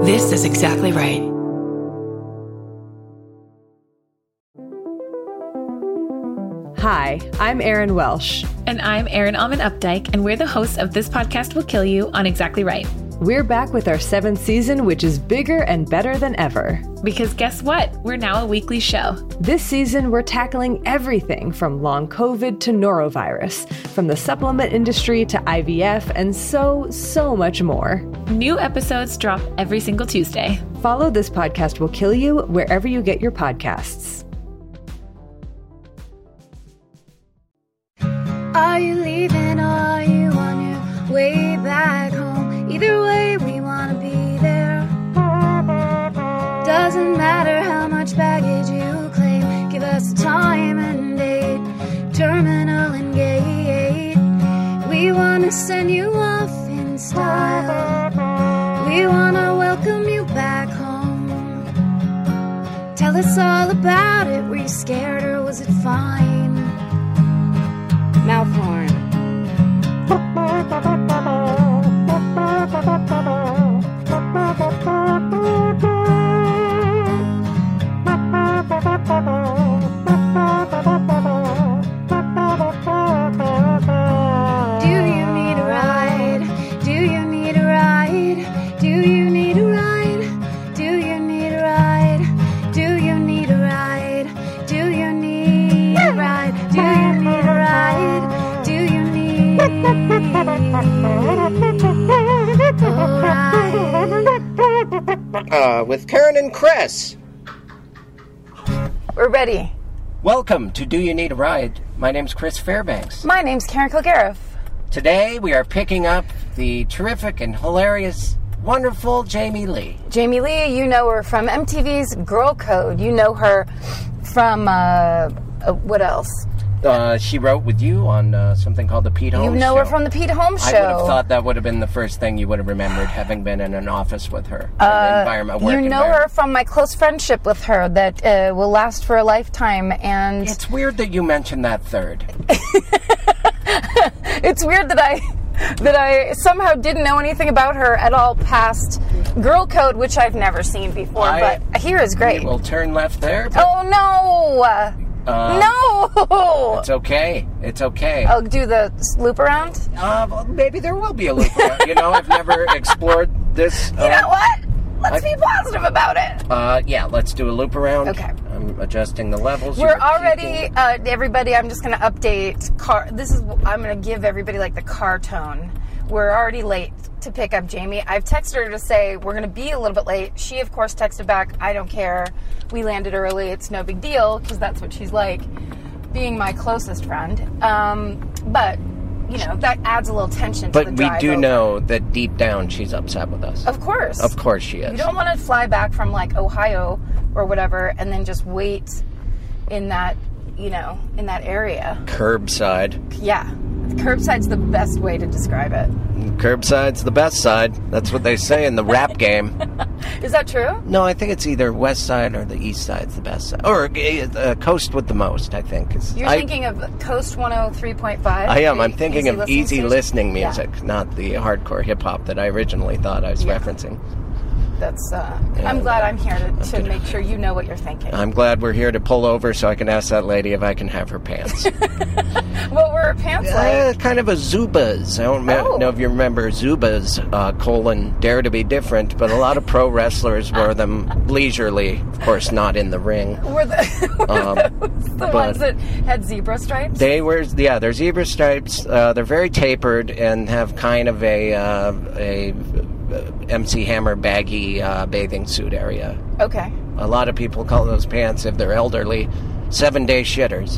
This is exactly right. Hi, I'm Erin Welsh. And I'm Erin Alman Updike, and we're the hosts of This Podcast Will Kill You on Exactly Right. We're back with our 7th season, which is bigger and better than ever. Because guess what? We're now a weekly show. This season, we're tackling everything from long COVID to norovirus, from the supplement industry to IVF, and so much more. New episodes drop every single Tuesday. Follow This Podcast Will Kill You wherever you get your podcasts. Are you leaving or are you on your way back home? Either way, we want to be there. Doesn't matter how much baggage you claim. Give us a time and date, terminal and gate. We want to send you off in style. We want to welcome you back home. Tell us all about it. Were you scared or was it fine? Mouth horn. With Karen and Chris. We're ready. Welcome to Do You Need a Ride? My name's Chris Fairbanks. My name's Karen Kilgariff. Today we are picking up the terrific and hilarious, wonderful Jamie Lee. Jamie Lee, you know her from MTV's Girl Code. You know her from, what else? She wrote with you on something called The Pete Holmes Show. You know her from The Pete Holmes Show. I would have thought that would have been the first thing you would have remembered, having been in an office with her. You know her from my close friendship with her that will last for a lifetime. And it's weird that you mentioned that third. It's weird that I somehow didn't know anything about her at all past Girl Code, which I've never seen before. But here is great. We'll turn left there. Oh, no! No! It's okay. It's okay. I'll do the loop around? Well, maybe there will be a loop around. You know, I've never explored this. You know what? Let's be positive about it. Yeah, let's do a loop around. Okay. I'm adjusting the levels. We're already, everybody, I'm just going to update I'm going to give everybody like the car tone. We're already late to pick up Jamie. I've texted her to say we're going to be a little bit late. She, of course, texted back, I don't care. We landed early. It's no big deal, because that's what she's like, being my closest friend. But, you know, that adds a little tension to the drive. But we do know that deep down she's upset with us. Of course. Of course she is. You don't want to fly back from, like, Ohio or whatever and then just wait in that, you know, in that area. Curbside. Yeah. Curbside's the best way to describe it. Curbside's the best side. That's what they say in the rap game. Is that true? No, I think it's either west side or the east side's the best side. Or coast with the most, I think. You're thinking of Coast 103.5? I am. I'm thinking of easy listening music, yeah. Not the hardcore hip-hop that I originally thought I was referencing. That's, I'm glad I'm here to make sure you know what you're thinking. I'm glad we're here to pull over so I can ask that lady if I can have her pants. What were her pants like? Kind of a Zubaz. I don't know if you remember Zubaz, Dare to Be Different, but a lot of pro wrestlers wore them leisurely, of course not in the ring. Were the ones that had zebra stripes? They're zebra stripes. They're very tapered and have kind of a MC Hammer baggy bathing suit area. Okay. A lot of people call those pants, if they're elderly, 7-day shitters.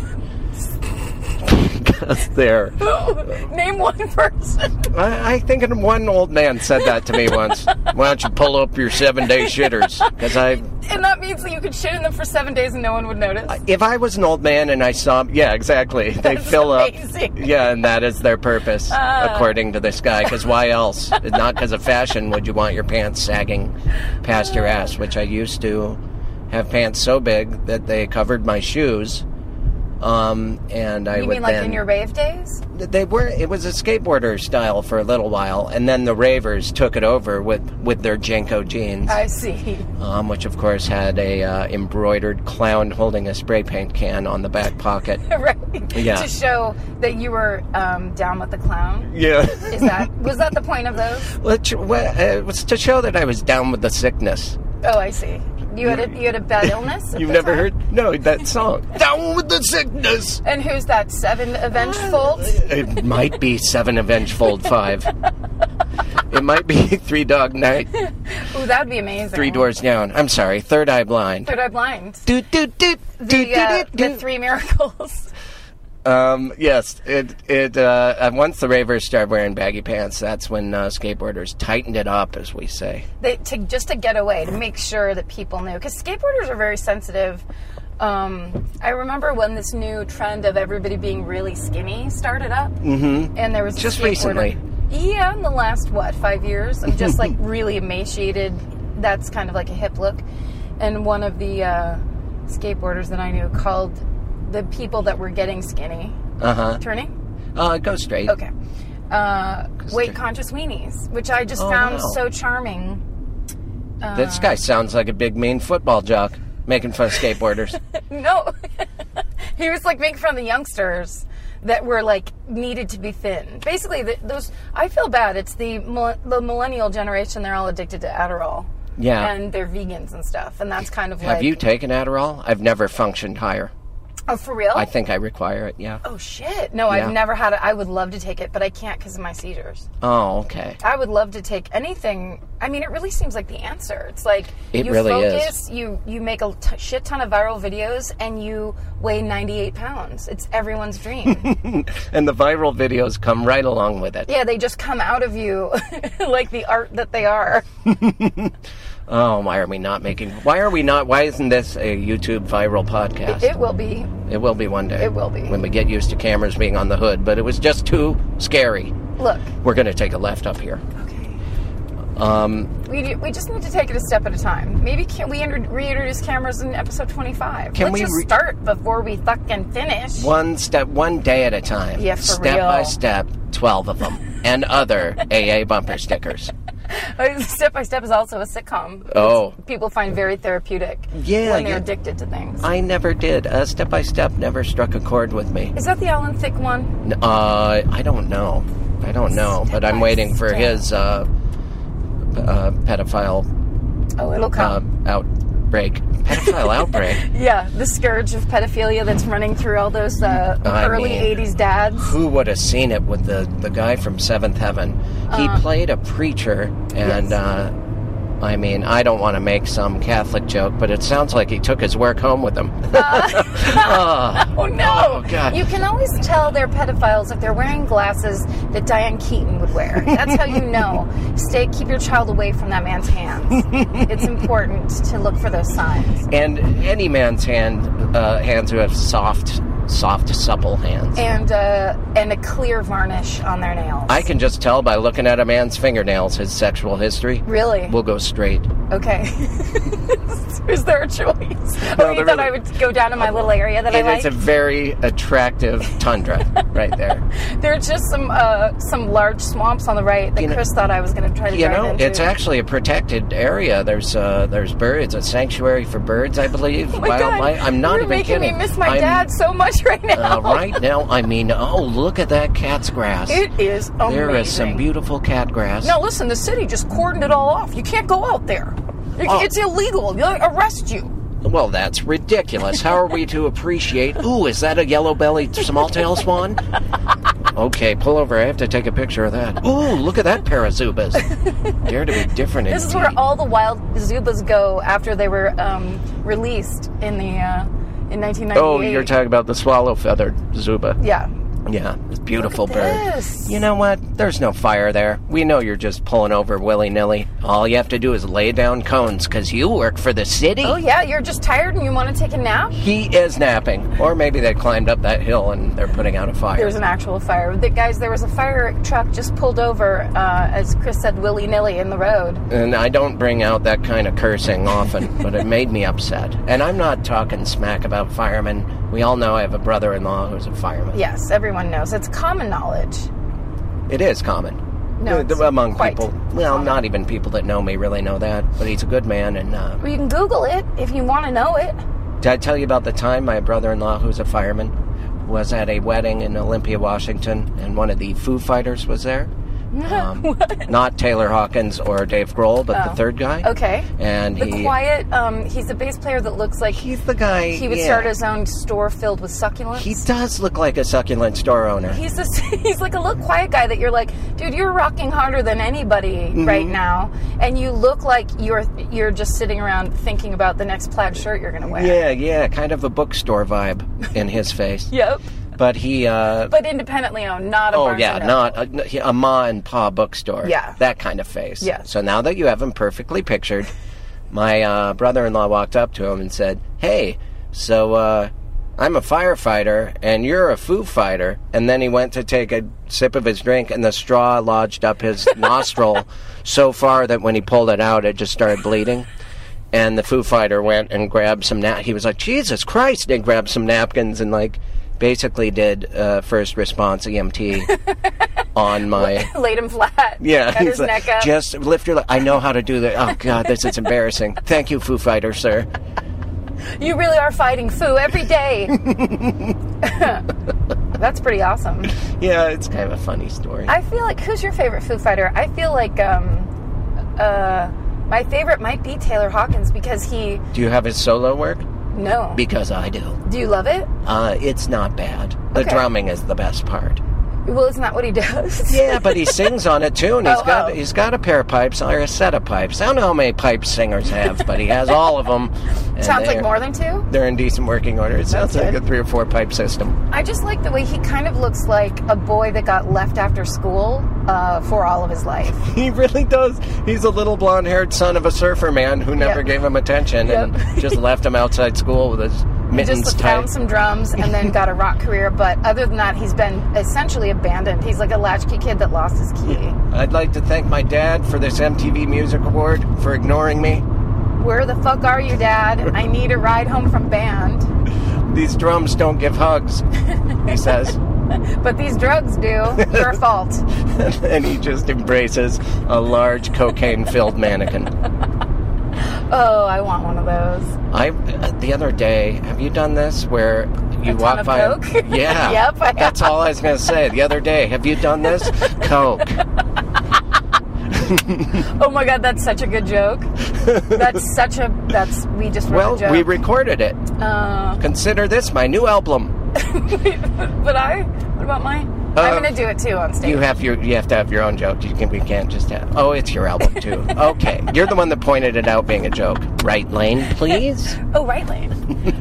Because they're... Name one person. I think one old man said that to me once. Why don't you pull up your 7-day shitters? And that means that you could shit in them for 7 days and no one would notice? If I was an old man and I saw... Yeah, exactly. They fill amazing. Up. Yeah, and that is their purpose, according to this guy. Because why else? Not because of fashion would you want your pants sagging past your ass, which I used to have pants so big that they covered my shoes. And I You would mean like then, in your rave days? it was a skateboarder style for a little while, and then the ravers took it over with their Jenko jeans. I see. Which of course had a embroidered clown holding a spray paint can on the back pocket. Right. Yeah. To show that you were down with the clown. Yeah. Was that the point of those? It was to show that I was down with the sickness. Oh, I see. You had a bad illness? You've never heard? No, that song. Down with the sickness. And who's that? 7 Avenged-Fold? It might be 7 Avenged-Fold 5. It might be 3 Dog Night. Ooh, that would be amazing. 3 Doors Down. I'm sorry, Third Eye Blind. Third Eye Blind. The 3 Miracles. Yes, once the ravers started wearing baggy pants, that's when skateboarders tightened it up, as we say. Just to get away, to make sure that people knew. Because skateboarders are very sensitive. I remember when this new trend of everybody being really skinny started up. Mm-hmm. And there was a just skateboarder. Recently. Yeah, in the last, 5 years? I'm just, really emaciated. That's kind of like a hip look. And one of the skateboarders that I knew called the people that were getting skinny. Turning? Go straight. Okay. Weight-conscious weenies, which I just found so charming. This guy sounds like a big, mean football jock making fun of skateboarders. No. He was, making fun of the youngsters that were, needed to be thin. Basically, I feel bad. It's the millennial generation. They're all addicted to Adderall. Yeah. And they're vegans and stuff. And that's kind of Have you taken Adderall? I've never functioned higher. Oh, for real? I think I require it, yeah. Oh, shit. No, Yeah. I've never had it. I would love to take it, but I can't because of my seizures. Oh, okay. I would love to take anything. I mean, it really seems like the answer. It's like It you really focus, you make a shit ton of viral videos, and you weigh 98 pounds. It's everyone's dream. And the viral videos come right along with it. Yeah, they just come out of you like the art that they are. Oh, why isn't this a YouTube viral podcast? It will be. It will be one day. It will be. When we get used to cameras being on the hood, but it was just too scary. Look. We're going to take a left up here. Okay. We just need to take it a step at a time. Maybe can we reintroduce cameras in episode 25? Let's just start before we fucking finish. One day at a time. Yeah, for step real. by step, 12 of them. And other AA bumper stickers. Step by Step is also a sitcom. Oh. People find very therapeutic when they're addicted to things. I never did. Step by Step never struck a chord with me. Is that the Alan Thicke one? I don't know. But I'm waiting for his pedophile it'll come. outbreak. Pedophile outbreak? Yeah, the scourge of pedophilia that's running through all those early 80s dads. Who would have seen it with the guy from Seventh Heaven? He played a preacher, and Yes. I don't want to make some Catholic joke, but it sounds like he took his work home with him. Oh, no! Oh, God. You can always tell they're pedophiles if they're wearing glasses that Diane Keaton would wear. That's how you know. Keep your child away from that man's hands. It's important to look for those signs. And any man's hands who have soft, supple hands. And a clear varnish on their nails. I can just tell by looking at a man's fingernails his sexual history. Really? We'll go straight. Okay. Is there a choice? No, You thought I would go down to my little area that I like? It's a very attractive tundra right there. There are just some large swamps on the right that Chris thought I was going to try to drive into. It's actually a protected area. There's birds, a sanctuary for birds, I believe. Oh my God. I'm not You're even kidding. making me miss my dad so much right now. Right now, look at that cat's grass. It is amazing. There is some beautiful cat grass. Now listen, the city just cordoned it all off. You can't go out there. It's illegal. They'll arrest you. Well, that's ridiculous. How are we to appreciate... Ooh, is that a yellow-bellied small-tail swan? Okay, pull over. I have to take a picture of that. Ooh, look at that pair of Zubas. Dare to be different This is where all the wild Zubas go after they were released in 1998. Oh, you're talking about the swallow-feathered Zuba. Yeah. Yeah, this beautiful Look at bird. this. You know what? There's no fire there. We know you're just pulling over willy-nilly. All you have to do is lay down cones, because you work for the city. Oh, yeah, you're just tired and you want to take a nap? He is napping. Or maybe they climbed up that hill and they're putting out a fire. There's an actual fire. Guys, there was a fire truck just pulled over, as Chris said, willy-nilly in the road. And I don't bring out that kind of cursing often, but it made me upset. And I'm not talking smack about firemen. We all know I have a brother-in-law who's a fireman. Yes, everyone knows. It's common knowledge. It is common. No, it's among quite people. Well, common. not even people that know me really know that. But he's a good man. And Well, you can Google it if you want to know it. did I tell you about the time my brother-in-law, who's a fireman, was at a wedding in Olympia, Washington, and one of the Foo Fighters was there? Not Taylor Hawkins or Dave Grohl, but the third guy. Okay. And The quiet, he's a bass player that looks like he's the guy. he would start his own store filled with succulents. He does look like a succulent store owner. He's like a little quiet guy that you're like, dude, you're rocking harder than anybody right now, and you look like you're just sitting around thinking about the next plaid shirt you're gonna wear. Yeah, kind of a bookstore vibe in his face. Yep. But he, But independently owned, not a Barnes and Noble. not a ma and pa bookstore. Yeah. That kind of face. Yeah. So now that you have him perfectly pictured, my brother-in-law walked up to him and said, "Hey, so I'm a firefighter and you're a Foo Fighter." And then he went to take a sip of his drink and the straw lodged up his nostril so far that when he pulled it out, it just started bleeding. And the Foo Fighter went and grabbed some he was like, "Jesus Christ," and grabbed some napkins and basically did first response EMT on my... Laid him flat. Yeah. Cut his neck up. Just lift your leg. I know how to do that. Oh, God, this is embarrassing. Thank you, Foo Fighter, sir. You really are fighting Foo every day. That's pretty awesome. Yeah, it's kind of a funny story. I feel like, who's your favorite Foo Fighter? I feel like my favorite might be Taylor Hawkins because he... Do you have his solo work? No. Because I do. Do you love it? It's not bad. The Okay. drumming is the best part. Well, isn't that what he does? Yeah, but he sings on it too, and Oh. he's got a pair of pipes or a set of pipes. I don't know how many pipes singers have, but he has all of them. and Sounds like they're- more than two. They're in decent working order. It sounds That's like good. a 3 or 4 pipe system. I just like the way he kind of looks like a boy that got left after school for all of his life. He really does. He's a little blonde-haired son of a surfer man who never Yep. gave him attention and just left him outside school with his He mittens just tight. found some drums and then got a rock career, but other than that, he's been essentially abandoned. He's like a latchkey kid that lost his key. I'd like to thank my dad for this MTV Music Award for ignoring me. Where the fuck are you, Dad? I need a ride home from band. These drums don't give hugs, he says. But these drugs do. Your fault. And he just embraces a large cocaine-filled mannequin. Oh, I want one of those. The other day, have you done this where you A ton walk of by? Coke? Yeah. Yep, I have. That's all I was going to say. The other day, have you done this? Coke. Oh my God, that's such a good joke. We just wrote Well, a joke. we recorded it. Consider this my new album. What about mine? I'm going to do it too on stage. You have to have your own joke. We can't just have. Oh, it's your album too. Okay, you're the one that pointed it out being a joke. Right lane, please. Oh, right lane.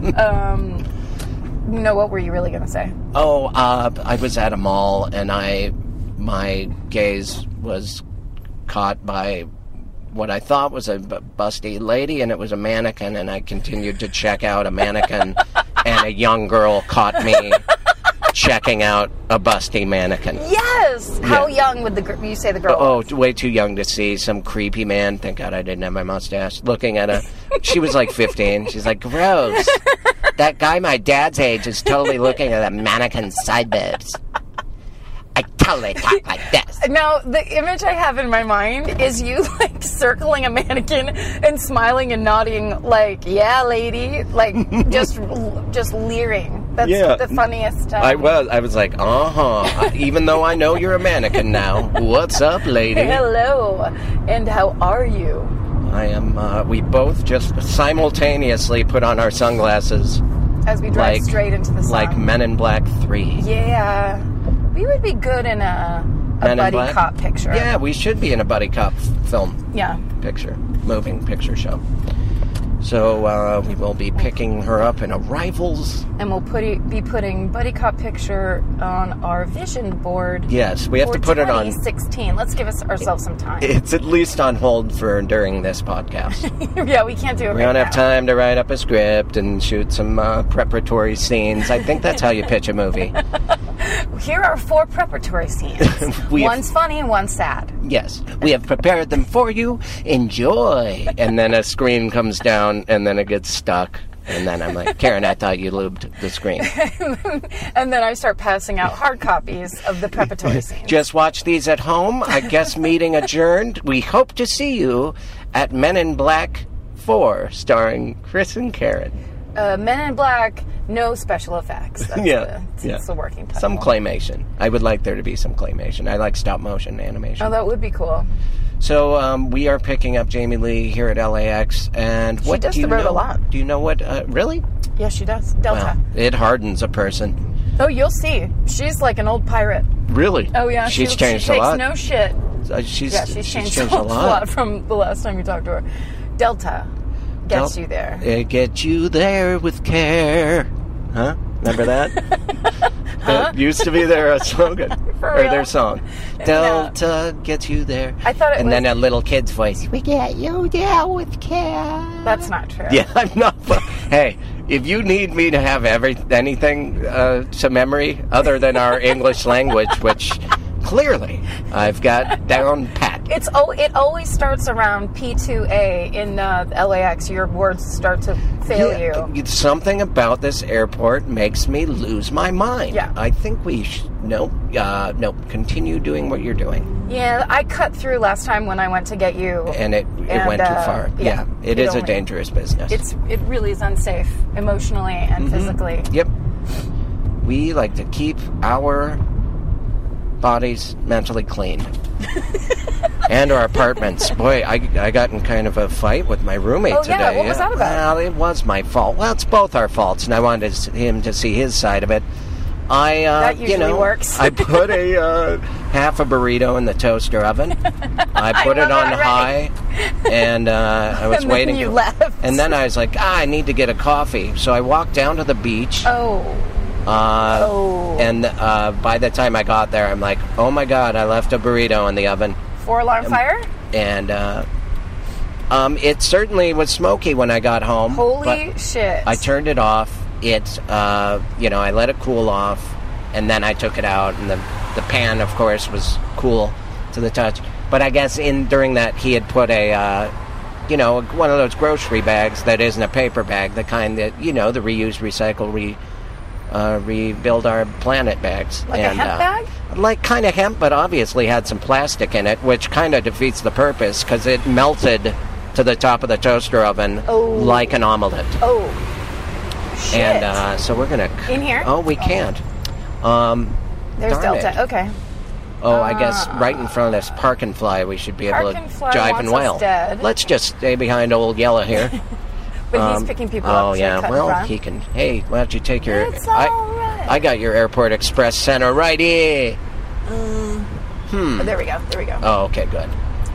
No, what were you really going to say? Oh, I was at a mall and my gaze was caught by what I thought was a busty lady, and it was a mannequin, and I continued to check out a mannequin, and a young girl caught me checking out a busty mannequin. Yes! How young would you say the girl was? Oh, way too young to see some creepy man. Thank God I didn't have my mustache. Looking at a... She was like 15. She's like, gross. That guy my dad's age is totally looking at a mannequin's side boobs. I totally talk like this. Now, the image I have in my mind is you, like, circling a mannequin and smiling and nodding, like, yeah, lady, like, just leering. That's the funniest. I was like, even though I know you're a mannequin now. What's up, lady? Hello, and how are you? I am, we both just simultaneously put on our sunglasses. As we drive straight into the sun. Like Men in Black 3. Yeah. We would be good in a buddy cop picture. Yeah, we should be in a buddy cop film. Yeah. Moving picture show. So we will be picking her up in Arrivals. And we'll be putting Buddy Cop picture on our vision board. Yes, we have to put it on 2016. Let's give ourselves some time. It's at least on hold for during this podcast. Yeah, we can't do it We don't have time to write up a script and shoot some preparatory scenes. I think that's how you pitch a movie. Here are 4 preparatory scenes. One's funny and one's sad. Yes, we have prepared them for you. Enjoy. And then a screen comes down, and then it gets stuck. And then I'm like, Karen, I thought you lubed the screen. And then I start passing out hard copies of the preparatory scenes. Just watch these at home. I guess meeting adjourned. We hope to see you at Men in Black 4, starring Chris and Karen. Men in Black, no special effects. That's the working title. Some claymation. I would like there to be some claymation. I like stop motion animation. Oh, that would be cool. So we are picking up Jamie Lee here at LAX, and what does do you the road know? a lot. Do you know what? Really? Yeah, she does. Delta. Well, it hardens a person. Oh, you'll see. She's like an old pirate. Really? Oh yeah, She's changed she a lot. No shit. She's changed a lot from the last time you talked to her. Delta gets you there. It gets you there with care. Huh? Remember that? That used to be their slogan. For or real? their song. Delta gets you there. I thought it and was... then a little kid's voice. We get you there with care. That's not true. Yeah, I'm not... Hey, if you need me to have anything to memory other than our English language, which clearly I've got down pat. It always starts around P2A in LAX. Your words start to fail you. Something about this airport makes me lose my mind. Yeah. I think we no, continue doing what you're doing. Yeah, I cut through last time when I went to get you. And it went too far. Yeah, it is a dangerous business. It really is unsafe, emotionally and physically. Yep. We like to keep our bodies mentally clean. And our apartments. Boy, I got in kind of a fight with my roommate today. Yeah, what was that about? Well, it was my fault. Well, it's both our faults, and I wanted him to see his side of it. That usually works. I put a half a burrito in the toaster oven. I put it on high, and I was and waiting. Then you left. And then I was like, I need to get a coffee. So I walked down to the beach. And by the time I got there, I'm like, oh my God, I left a burrito in the oven. 4-alarm fire? And it certainly was smoky when I got home. Holy shit. I turned it off. I let it cool off, and then I took it out, and the pan, of course, was cool to the touch. But I guess during that, he had put one of those grocery bags that isn't a paper bag, the kind that, the reuse, recycle, rebuild our planet bags. Like a hemp bag? Like kind of hemp, but obviously had some plastic in it, which kind of defeats the purpose, because it melted to the top of the toaster oven like an omelet. Oh, shit. And so we're going to... In here? Oh, we can't. There's Delta. Okay. Oh, I guess right in front of this Park and Fly, we should be able to jive and wail. Let's just stay behind old Yellow here. But he's picking people up. Oh, yeah. Well, he can... Hey, why don't you take your... It's all right. I got your Airport Express Center right here. Oh, there we go. Oh, okay, good.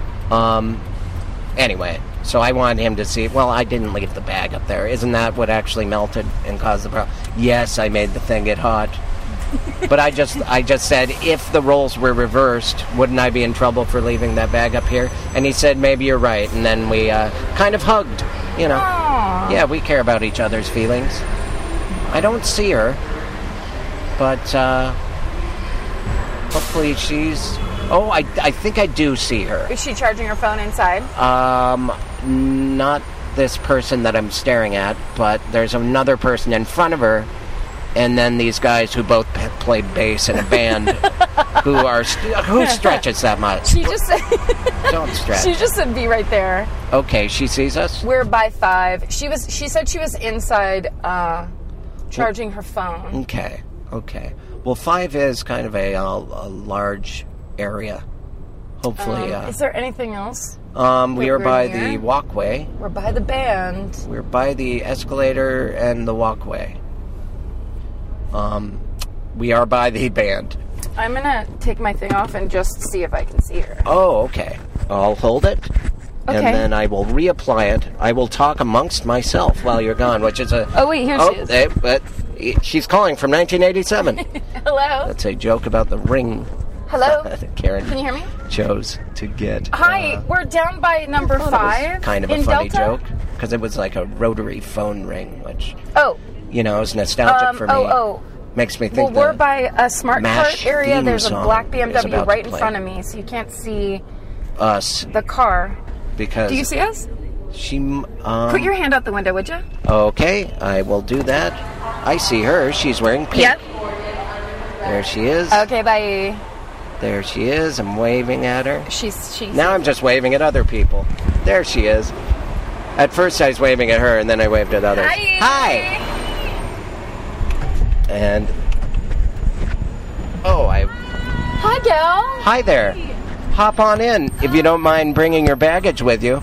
Anyway, so I wanted him to see... Well, I didn't leave the bag up there. Isn't that what actually melted and caused the problem? Yes, I made the thing get hot. But I just said, if the roles were reversed, wouldn't I be in trouble for leaving that bag up here? And he said, maybe you're right. And then we kind of hugged, Aww. Yeah, we care about each other's feelings. I don't see her, but hopefully she's... Oh, I think I do see her. Is she charging her phone inside? Not this person that I'm staring at, but there's another person in front of her. And then these guys who both played bass in a band, who stretches that much? She just said... Don't stretch. She just said, "Be right there." Okay, she sees us. We're by 5. She said she was inside, charging her phone. Okay. Well, 5 is kind of a large area. Hopefully. Is there anything else? We are by the walkway. We're by the band. We're by the escalator and the walkway. We are by the band. I'm gonna take my thing off and just see if I can see her. Oh, okay. I'll hold it. Okay. and then I will reapply it. I will talk amongst myself while you're gone, which is a... Oh, wait, here she is. But she's calling from 1987. Hello? That's a joke about the ring. Hello? Karen Can you hear me? chose to get... Hi, we're down by number 5. Kind of a in funny Delta? joke, because it was like a rotary phone ring, which, Oh. is nostalgic for me. Makes me think Well, we're by a smart MASH cart area. theme There's a song black is BMW about right to in play. front of me, so you can't see us, the car. because... Do you see us? She... Put your hand out the window, would you? Okay, I will do that. I see her. She's wearing pink. Yep. There she is. Okay, bye. There she is. I'm waving at her. She's Now I'm just waving at other people. There she is. At first I was waving at her, and then I waved at others. Hi! And... Hi, gal. Hi there. Hop on in, if you don't mind bringing your baggage with you.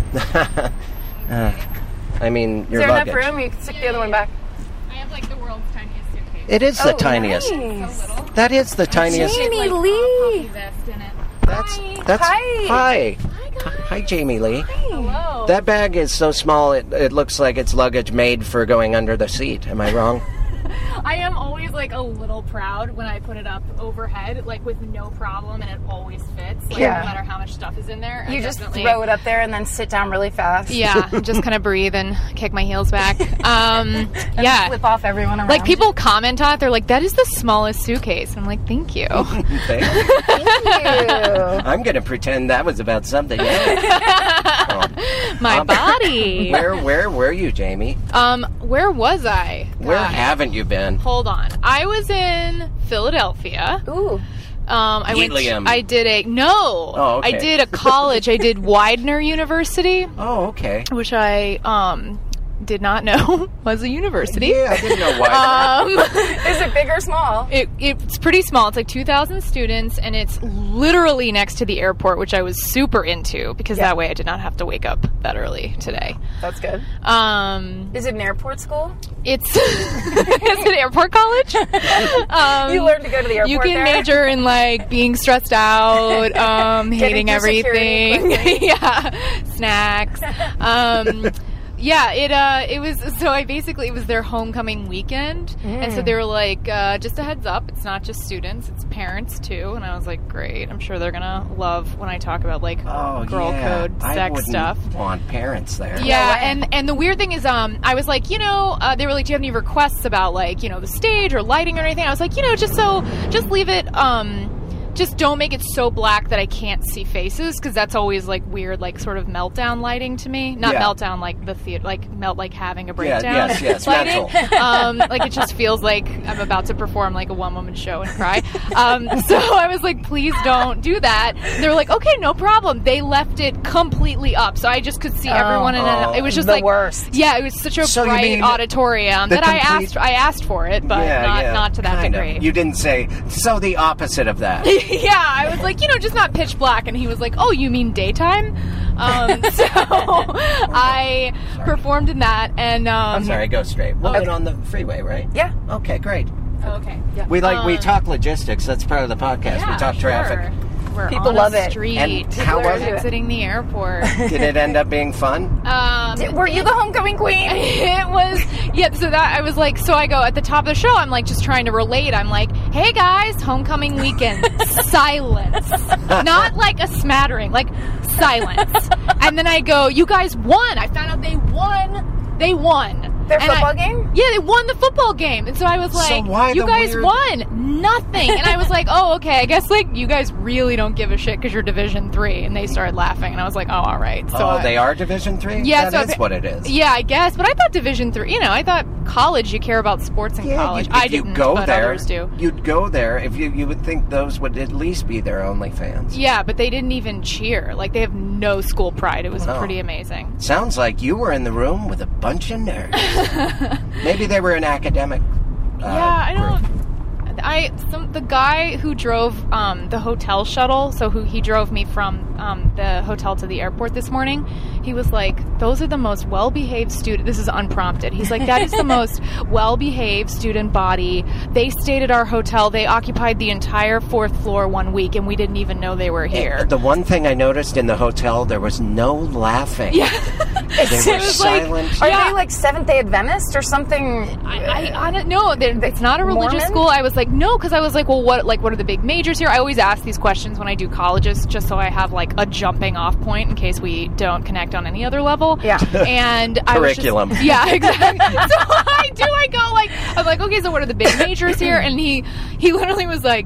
I mean, your Is there luggage. enough room? You can stick the other one back. I have like the world's tiniest suitcase. It is the tiniest. Nice. That is the tiniest. Jamie Lee. Vest in it. That's Hi. Hi, Jamie Lee. Hello. That bag is so small it looks like it's luggage made for going under the seat. Am I wrong? I am always like a little proud when I put it up overhead, like with no problem, and it always fits. Like, Yeah. no matter how much stuff is in there. You just throw it up there and then sit down really fast. Yeah, just kind of breathe and kick my heels back. Yeah. Flip off everyone around. Like people comment on it, they're like, "That is the smallest suitcase." And I'm like, "Thank you." Thank you. Thank you. I'm going to pretend that was about something else. My body. Where were you, Jamie? Where was I? Where God. haven't you been? Hold on. I was in Philadelphia. Ooh. I went. Helium. I did a no. Oh, okay. I did a college. I did Widener University, Oh, okay. which I did not know was a university. Yeah, I didn't know why. Is it big or small? It's pretty small. It's like 2,000 students, and it's literally next to the airport, which I was super into because that way I did not have to wake up that early today. That's good. Is it an airport school? It's it's an airport college. You learned to go to the airport. You can there? major in like being stressed out, hating through security everything. quickly. Yeah, snacks. Yeah, it was, so it was their homecoming weekend, and so they were like, just a heads up, it's not just students, it's parents too, and I was like, great, I'm sure they're gonna love when I talk about like girl code, I sex wouldn't stuff. want parents there. Yeah, and the weird thing is, I was like, they were like, do you have any requests about like, the stage or lighting or anything? I was like, just leave it, just don't make it so black that I can't see faces, because that's always like weird, like sort of meltdown lighting to me. Not meltdown like the theater, like melt, like having a breakdown. Yes, lighting. mental. Like it just feels like I'm about to perform like a one-woman show and cry. So I was like, please don't do that. And they were like, okay, no problem. They left it completely up, so I just could see everyone, and it was just the like worst. Yeah, it was such a So you bright mean auditorium the that complete- I asked for it, but not to that kind degree. of. You didn't say, so the opposite of that. Yeah, I was like, just not pitch black. And he was like, oh, you mean daytime? So I performed in that. And I'm sorry, go straight. We'll get on the freeway, right? Yeah. Okay, great. Okay. Yeah. We talk logistics. That's part of the podcast. Yeah, we talk traffic. sure. We're People on love a it. street. And how was it? Exiting the airport. Did it end up being fun? Were you the homecoming queen? It was, so that I was like, so I go at the top of the show, I'm like just trying to relate. I'm like, hey guys, homecoming weekend, silence. Not like a smattering, like silence. And then I go, you guys won. I found out they won. Their football game? Yeah, they won the football game. And so I was like, why you the guys weird- won nothing. And I was like, oh, okay, I guess like you guys really don't give a shit because you're Division 3. And they started laughing. And I was like, oh, all right. So they are Division 3? Yeah, That so is what it is. Yeah, I guess. But I thought Division 3, I thought college, you care about sports in college. I didn't, but others do. You'd go there if you would think those would at least be their only fans. Yeah, but they didn't even cheer. Like, they have no school pride. It was pretty amazing. Sounds like you were in the room with a bunch of nerds. Maybe they were an academic Yeah, I group. don't... The guy who drove the hotel shuttle, so he drove me from the hotel to the airport this morning, he was like, those are the most well-behaved student. This is unprompted. He's like, that is the most well-behaved student body. They stayed at our hotel. They occupied the entire 4th floor one week, and we didn't even know they were here. The one thing I noticed in the hotel, there was no laughing. Yeah. They were silent. Are they like Seventh-day Adventist or something? I don't know. It's not a religious Mormon? school. I was like, no, because I was like, well, what are the big majors here? I always ask these questions when I do colleges, just so I have like a jumping off point in case we don't connect on any other level. Yeah. And Curriculum. Yeah, exactly. So I'm like, okay, so what are the big majors here? And he literally was like,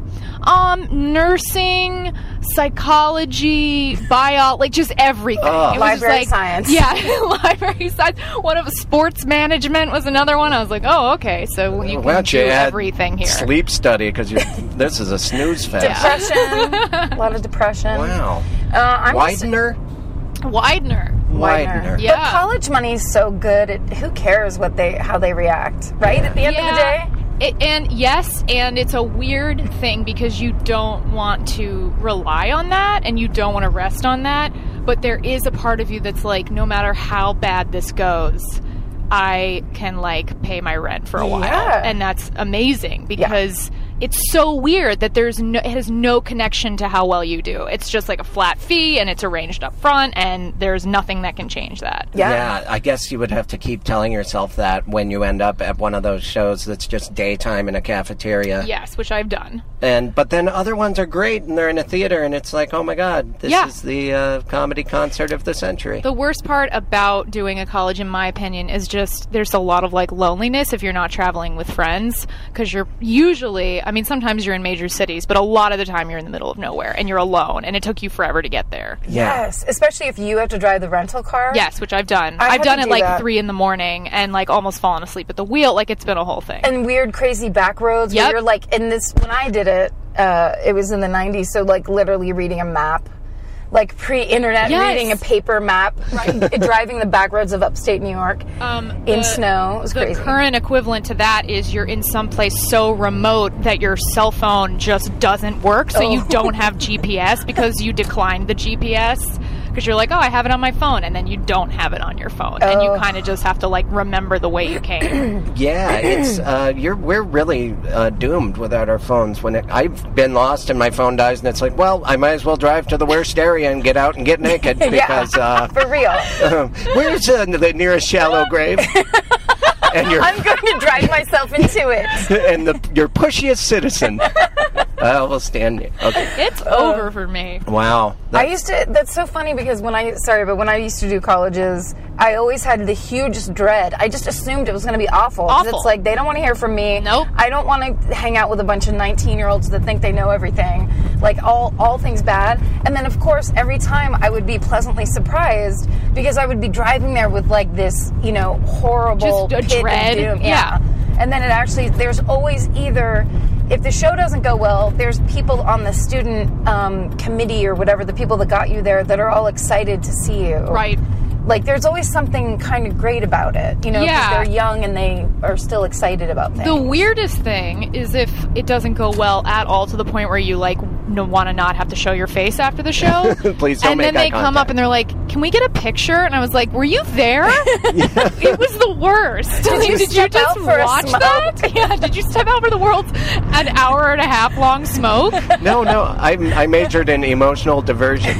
nursing, psychology, bio, like just everything. It was library just like, science. Yeah, library science. One of sports management was another one. I was like, oh, okay, so you Why can don't do you add everything here. sleep study, because this is a snooze fest. Depression. A lot of depression. Wow. Widener. Widener. Yeah. But college money is so good. Who cares how they react, right? At the end of the day. And it's a weird thing because you don't want to rely on that and you don't want to rest on that. But there is a part of you that's like, no matter how bad this goes, I can like pay my rent for a while. And that's amazing because it's so weird that it has no connection to how well you do. It's just like a flat fee and it's arranged up front and there's nothing that can change that. Yeah, I guess you would have to keep telling yourself that when you end up at one of those shows that's just daytime in a cafeteria. Yes, which I've done. But then other ones are great and they're in a theater and it's like, oh my God, this is the comedy concert of the century. The worst part about doing a college, in my opinion, is just there's a lot of like loneliness if you're not traveling with friends because you're usually, I mean, sometimes you're in major cities, but a lot of the time you're in the middle of nowhere and you're alone and it took you forever to get there. Yes, especially if you have to drive the rental car. Yes, which I've done. I've done it like 3 a.m. and like almost fallen asleep at the wheel. Like it's been a whole thing. And weird, crazy back roads where you're like, when I did it, it was in the 90s, so like literally reading a map. Like pre-internet, reading a paper map, driving the back roads of upstate New York in snow. It was crazy. The current equivalent to that is you're in some place so remote that your cell phone just doesn't work, so you don't have GPS because you declined the GPS. Because you're like, oh, I have it on my phone, and then you don't have it on your phone, and you kind of just have to like remember the way you came. Yeah, it's we're really doomed without our phones. I've been lost and my phone dies, and it's like, well, I might as well drive to the worst area and get out and get naked because for real. Where's the nearest shallow grave? And I'm going to drive myself into it. And your pushiest citizen. We'll stand you. Okay. It's over for me. Wow. That's so funny because when I used to do colleges, I always had the hugest dread. I just assumed it was going to be awful. It's like, they don't want to hear from me. Nope. I don't want to hang out with a bunch of 19-year-olds that think they know everything. Like, all things bad. And then, of course, every time I would be pleasantly surprised because I would be driving there with, like, this, horrible just a pit dread. of doom. Yeah. And then there's always either, if the show doesn't go well, there's people on the student committee or whatever, the people that got you there, that are all excited to see you. Right. Like, there's always something kind of great about it, because they're young and they are still excited about things. The weirdest thing is if it doesn't go well at all to the point where you, like, want to not have to show your face after the show. Please don't make eye contact. And then they come up and they're like, can we get a picture? And I was like, were you there? It was the worst. Did you just watch that? Yeah, did you step out for the world's an hour and a half long smoke? No, I majored in emotional diversion.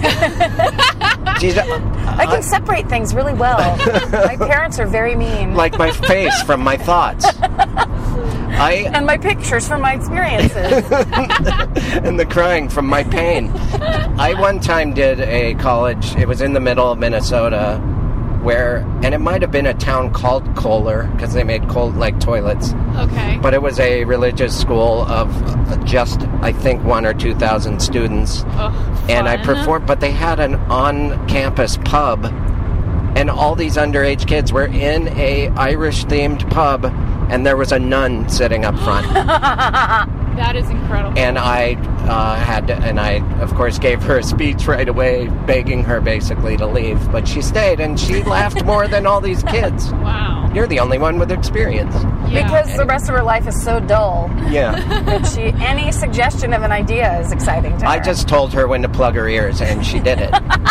I can separate things really well. My parents are very mean. Like my face from my thoughts. And my pictures from my experiences. And the crying from my pain. I one time did a college, it was in the middle of Minnesota, and it might have been a town called Kohler, because they made toilets. Okay. But it was a religious school of just, I think, 1,000 or 2,000 students. Oh, and I performed, but they had an on-campus pub, and all these underage kids were in a Irish-themed pub, and there was a nun sitting up front. That is incredible. And I of course, gave her a speech right away, begging her basically to leave. But she stayed, and she laughed more than all these kids. Wow. You're the only one with experience. Yeah. Because the rest of her life is so dull Yeah. that any suggestion of an idea is exciting to her. I just told her when to plug her ears, and she did it.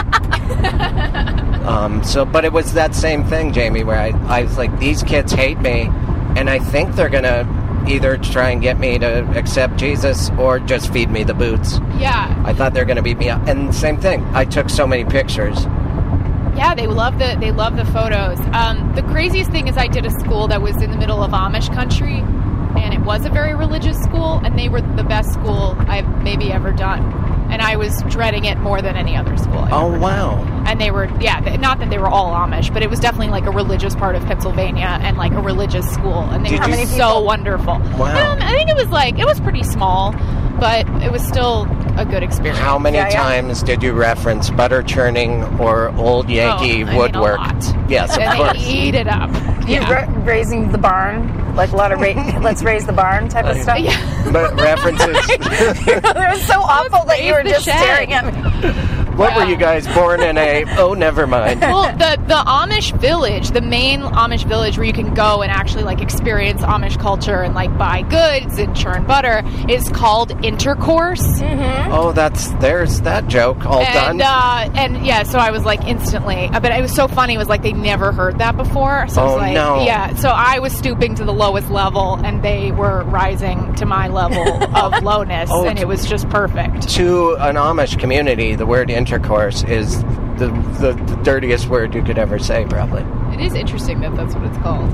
But it was that same thing, Jamie, where I was like, these kids hate me, and I think they're going to either try and get me to accept Jesus or just feed me the boots. Yeah. I thought they were going to beat me up. And same thing. I took so many pictures. Yeah, they love the photos. The craziest thing is I did a school that was in the middle of Amish country, and it was a very religious school, and they were the best school I've maybe ever done. And I was dreading it more than any other school. Oh, wow. And they were, not that they were all Amish, but it was definitely like a religious part of Pennsylvania and like a religious school. And they were so wonderful. Wow. I think it was pretty small, but it was still a good experience. How many times did you reference butter churning or old Yankee woodwork? A lot. Yes, of and course. they eat it up. Yeah. Raising the barn, like a lot of let's raise the barn type of stuff. Yeah. But references. It was so awful that you were just staring at me. What were you guys born in a? Oh, never mind. Well, the Amish village, the main Amish village where you can go and actually like experience Amish culture and like buy goods and churn butter is called Intercourse. Mm-hmm. Oh, there's that joke all done. And yeah, so I was like instantly, but it was so funny. It was like they never heard that before. So I was like, no. Yeah, so I was stooping to the lowest level, and they were rising to my level of lowness, and it was just perfect. To an Amish community, the word intercourse is the dirtiest word you could ever say, probably. It is interesting that that's what it's called.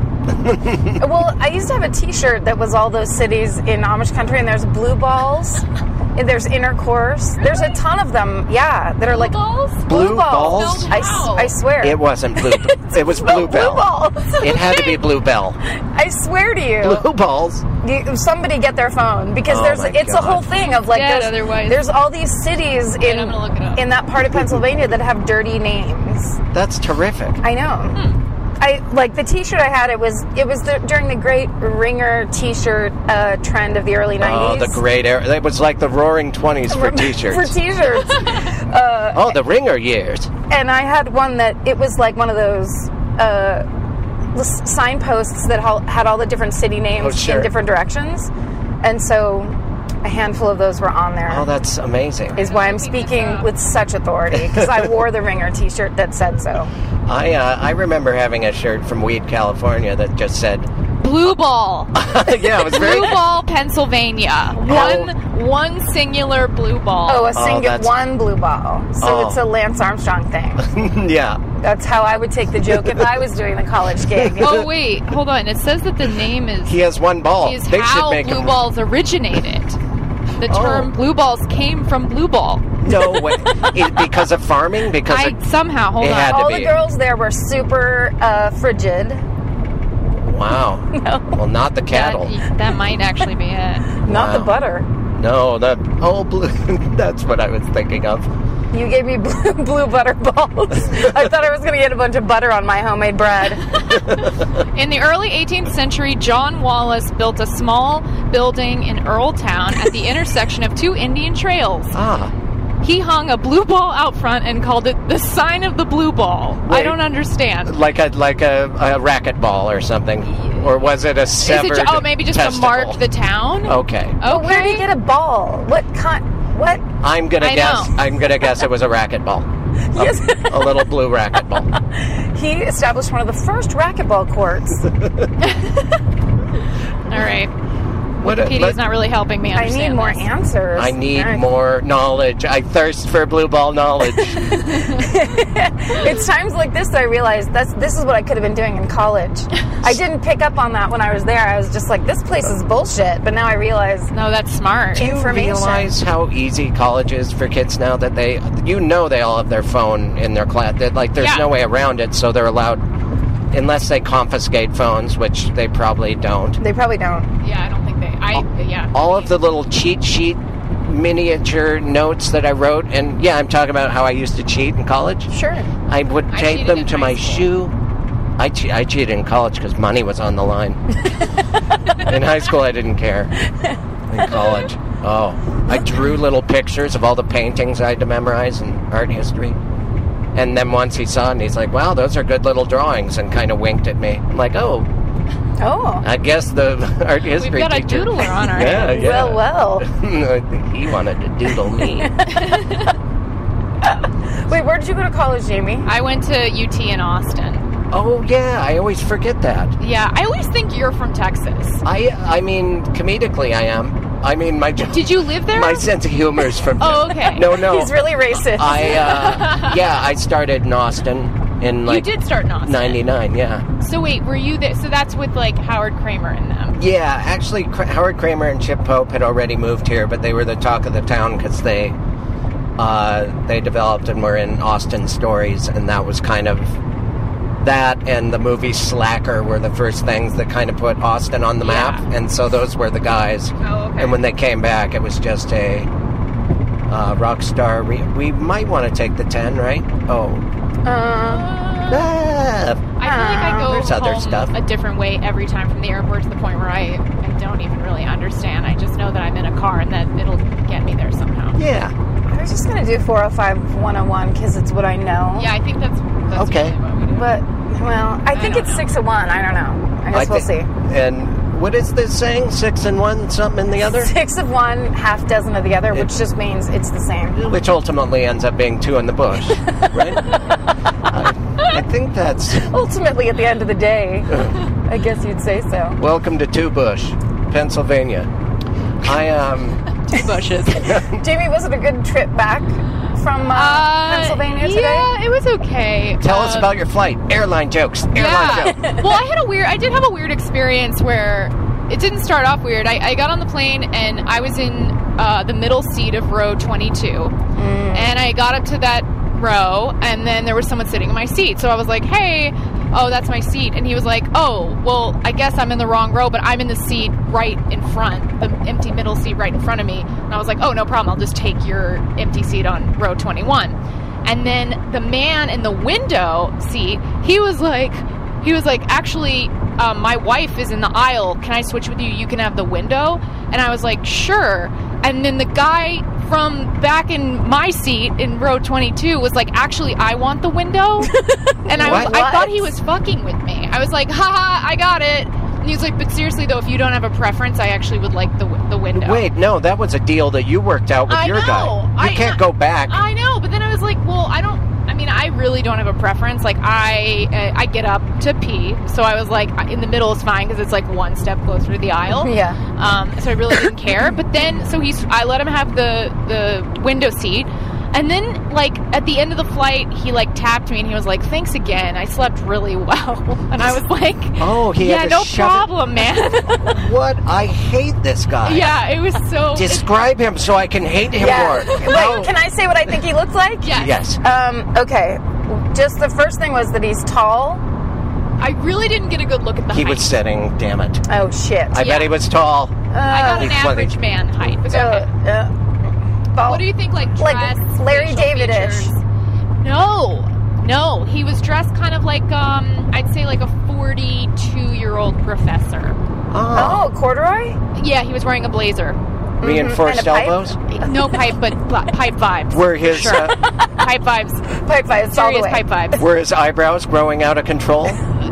Well, I used to have a T-shirt that was all those cities in Amish country, and there's blue balls, and there's intercourse. There's a ton of them, that are like balls. Blue balls? I swear. It wasn't blue. It was Bluebell. Blue balls. It had to be Bluebell. I swear to you. Blue balls. Somebody get their phone, because it's a whole thing of like there's all these cities I'm gonna look it up. in that part of Pennsylvania that have dirty names. That's terrific. I know. I like the T-shirt I had. It was during the great Ringer T-shirt trend of the early 90s. Oh, the great era. It was like the Roaring 20s for T-shirts. For T-shirts. The Ringer years. And I had one that it was like one of those signposts that had all the different city names in different directions, and so a handful of those were on there. Oh, that's amazing. Is why I'm speaking with such authority, because I wore the Ringer T-shirt that said so. I remember having a shirt from Weed, California that just said Blue Ball. Yeah, it was very Blue Ball, Pennsylvania. One singular blue ball. Oh, one blue ball. So it's a Lance Armstrong thing. Yeah. That's how I would take the joke if I was doing the college gig. Oh wait, hold on. It says that the name is. He has one ball. Is they how should make blue balls originated. The term blue balls came from blue ball. No way. Because of farming? Somehow, hold on. All the girls there were super frigid. Wow. No. Well, not the cattle. That might actually be it. Not the butter. No, blue. That's what I was thinking of. You gave me blue butter balls. I thought I was going to get a bunch of butter on my homemade bread. In the early 18th century, John Wallace built a small building in Earltown at the intersection of two Indian trails. He hung a blue ball out front and called it the sign of the blue ball. Wait, I don't understand. Like a racket ball or something, or was it a severed? Maybe just testicle? to mark the town. Okay. But where did he get a ball? What kind? What? I'm gonna guess it was a racket ball. Yes. A little blue racket ball. He established one of the first racquetball courts. All right. Wikipedia's not really helping me understand. I need more answers. I need more knowledge. I thirst for blue ball knowledge. It's times like this that I realize this is what I could have been doing in college. I didn't pick up on that when I was there. I was just like, this place is bullshit. But now I realize, no, that's smart. Do you realize how easy college is for kids now that they all have their phone in their class? There's no way around it, so they're allowed. Unless they confiscate phones, which they probably don't. They probably don't. Yeah, I don't think they. All of the little cheat sheet miniature notes that I wrote, and I'm talking about how I used to cheat in college. Sure. I would tape them to my shoe. I cheated in college because money was on the line. In high school, I didn't care. in college. Oh, I drew little pictures of all the paintings I had to memorize in art history. And then once he saw it, and he's like, wow, those are good little drawings, and kind of winked at me. I'm like, oh, I guess the art history We've got a teacher. doodler on our Yeah. Well. He wanted to doodle me. Wait, where did you go to college, Jamie? I went to UT in Austin. Oh, yeah, I always forget that. Yeah, I always think you're from Texas. I mean, comedically I am. I mean, Did you live there? my sense of humor is from... Oh, okay. No. He's really racist. I started in Austin in You did start in Austin. 99, yeah. So wait, were you there? So that's with like Howard Kramer and them. Yeah, actually, Howard Kramer and Chip Pope had already moved here, but they were the talk of the town because they developed and were in Austin Stories, and that was kind of... That and the movie Slacker were the first things that kind of put Austin on the map, and so those were the guys. Oh, okay. And when they came back, it was just a rock star. We might want to take the 10, right? Oh. I feel like I go There's other home stuff. a different way every time from the airport to the point where I don't even really understand. I just know that I'm in a car and that it'll get me there somehow. Yeah. I was just going to do 405 101 because it's what I know. Yeah, I think that's Okay. really what we do. But, well, I think it's 6 of one. I don't know. I guess we'll see. And what is this saying? 6 in one, something in the other? 6 of one, half dozen of the other, which just means it's the same. Which ultimately ends up being 2 in the bush, right? I think that's... Ultimately, at the end of the day, I guess you'd say so. Welcome to Two Bush, Pennsylvania. Two bushes. Jamie, was it a good trip back from Pennsylvania today? Yeah, it was okay. Tell us about your flight. Airline jokes. Airline jokes. Well, I did have a weird experience where it didn't start off weird. I got on the plane and I was in the middle seat of row 22. And I got up to that row and then there was someone sitting in my seat. So I was like, hey, oh, that's my seat. And he was like, oh, well, I guess I'm in the wrong row, but I'm in the seat right in front, the empty middle seat right in front of me. And I was like, oh, no problem. I'll just take your empty seat on row 21. And then the man in the window seat, he was like, actually, my wife is in the aisle. Can I switch with you? You can have the window. And I was like, sure. And then the guy from back in my seat in row 22 was like, actually, I want the window. And I thought he was fucking with me. I was like, haha, I got it. And he was like, but seriously though, if you don't have a preference, I actually would like the window. Wait, no, that was a deal that you worked out with your guy. You can't go back. I know, but then I was like, well, I really don't have a preference. Like, I get up to pee, so I was like, in the middle is fine because it's like one step closer to the aisle. Yeah. So I really didn't care. But then, I let him have the window seat. And then, like, at the end of the flight, he, like, tapped me and he was like, thanks again. I slept really well. And I was like, oh, he had to no shove problem, man. What? I hate this guy. Yeah, it was so... Describe him so I can hate him more. Wait, can I say what I think he looks like? Yes. Okay. Just the first thing was that he's tall. I really didn't get a good look at the height. He was sitting, damn it. Oh, shit. I bet he was tall. I got an average man height. But okay. What do you think, like, dress, Larry David-ish? features? No. He was dressed kind of like, I'd say like a 42-year-old professor. Oh, corduroy? Yeah, he was wearing a blazer. Reinforced elbows? No pipe, but pipe vibes. Were his pipe vibes. Pipe vibes, all the Serious way. pipe vibes. Were his eyebrows growing out of control?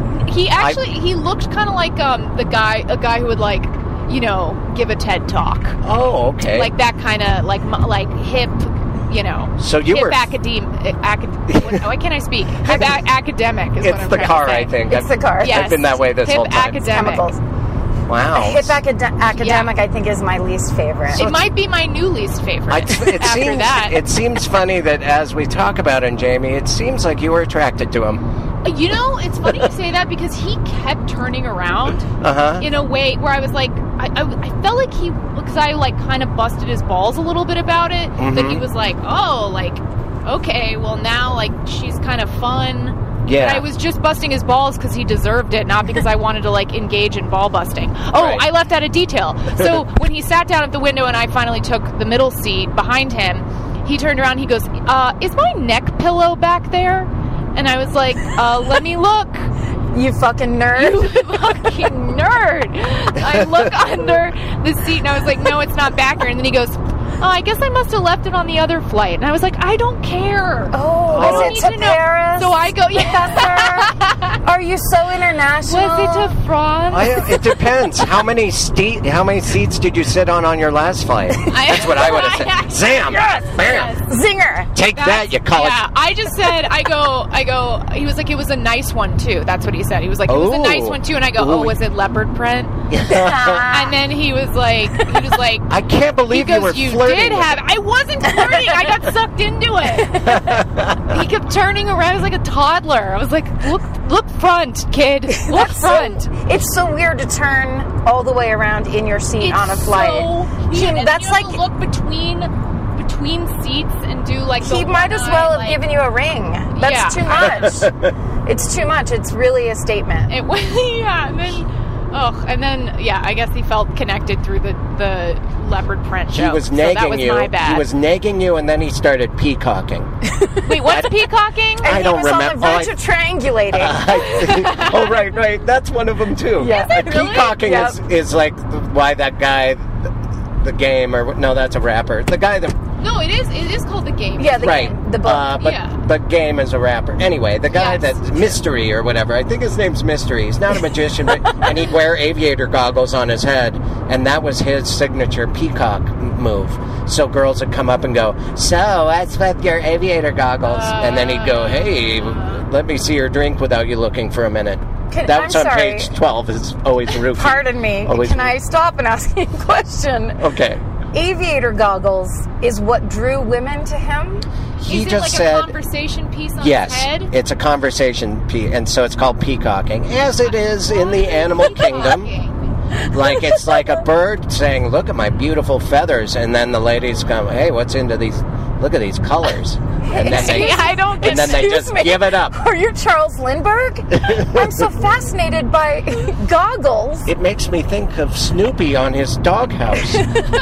He looked kind of like a guy who would, like, you know, give a TED talk. Oh, okay. Like that kind of like hip, you know. So you hip were why can't I speak? Hip academic is what I'm It's the trying car, to say. I think. It's the car. Yes. I've been that way this whole time. Academic. Chemicals. Wow. Hip academic, I think, is my least favorite. It might be my new least favorite. It seems funny that as we talk about him, Jamie, it seems like you were attracted to him. You know, it's funny you say that because he kept turning around in a way where I was like, I felt like because I like kind of busted his balls a little bit about it, that he was like, oh, like, okay, well now like she's kind of fun. Yeah. But I was just busting his balls because he deserved it, not because I wanted to like engage in ball busting. Oh, right. I left out a detail. So when he sat down at the window and I finally took the middle seat behind him, he turned around and he goes, is my neck pillow back there? And I was like, let me look. You fucking nerd. You fucking nerd. I look under the seat and I was like, no, it's not back here. And then he goes, oh, I guess I must have left it on the other flight. And I was like, I don't care. Oh, I is it to Paris? So I go, yeah. Are you so international? Was it to France? It depends. How many seats did you sit on your last flight? That's what I would have said. Zam! Yes! Bam! Zinger! Take that, you college. Yeah, I just said, I go, he was like, it was a nice one too. That's what he said. He was like, it was a nice one too. And I go, oh, was it leopard print? And then he was like, I can't believe you were flirting. Did have. I wasn't flirting. I got sucked into it. He kept turning around. I was like a toddler. I was like, look front, kid. Look front. It's so weird to turn all the way around in your seat on a flight. So weird. That's you like look between seats and do like. He might as well have given you a ring. That's too much. It's too much. It's really a statement. It was, yeah, and then I guess he felt connected through the leopard print joke. He was nagging that was you. My bad. He was nagging you, and then he started peacocking. Wait, what's peacocking? I don't remember. He was on the verge of triangulating. Oh, right. That's one of them too. Yeah. Really? Peacocking is like why that guy, the game, or no, that's a rapper. The guy that. No, it is called The Game. Yeah, the game. The book. But Game is a rapper. Anyway, the guy that's Mystery or whatever, I think his name's Mystery. He's not a magician, but, and he'd wear aviator goggles on his head, and that was his signature peacock move. So girls would come up and go, so what's with your aviator goggles? And then he'd go, hey, let me see your drink without you looking for a minute. That's on page 12. Is always Rufy. Pardon me. Can I stop and ask you a question? Okay. Aviator goggles is what drew women to him? He is it just like said, a conversation piece on his head? Yes, it's a conversation piece, and so it's called peacocking, as it is in the animal kingdom. Like it's like a bird saying, look at my beautiful feathers, and then the ladies come, hey, what's into these, look at these colors. And then they just give it up. Are you Charles Lindbergh? I'm so fascinated by goggles. It makes me think of Snoopy on his doghouse.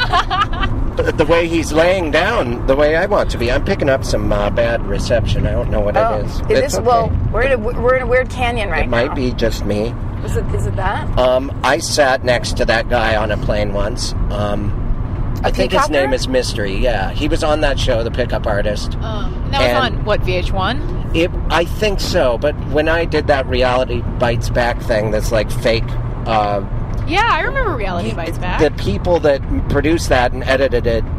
The way he's laying down, the way I want to be. I'm picking up some bad reception. I don't know what it is. It's okay. Well, we're in a weird canyon right now. It might be just me. Is it that? I sat next to that guy on a plane once. I think his name is Mystery. Yeah, he was on that show, The Pickup Artist. And that was on what, VH1? I think so. But when I did that Reality Bites Back thing, that's like fake. Yeah, I remember Reality Bites Back. The people that produced that and edited it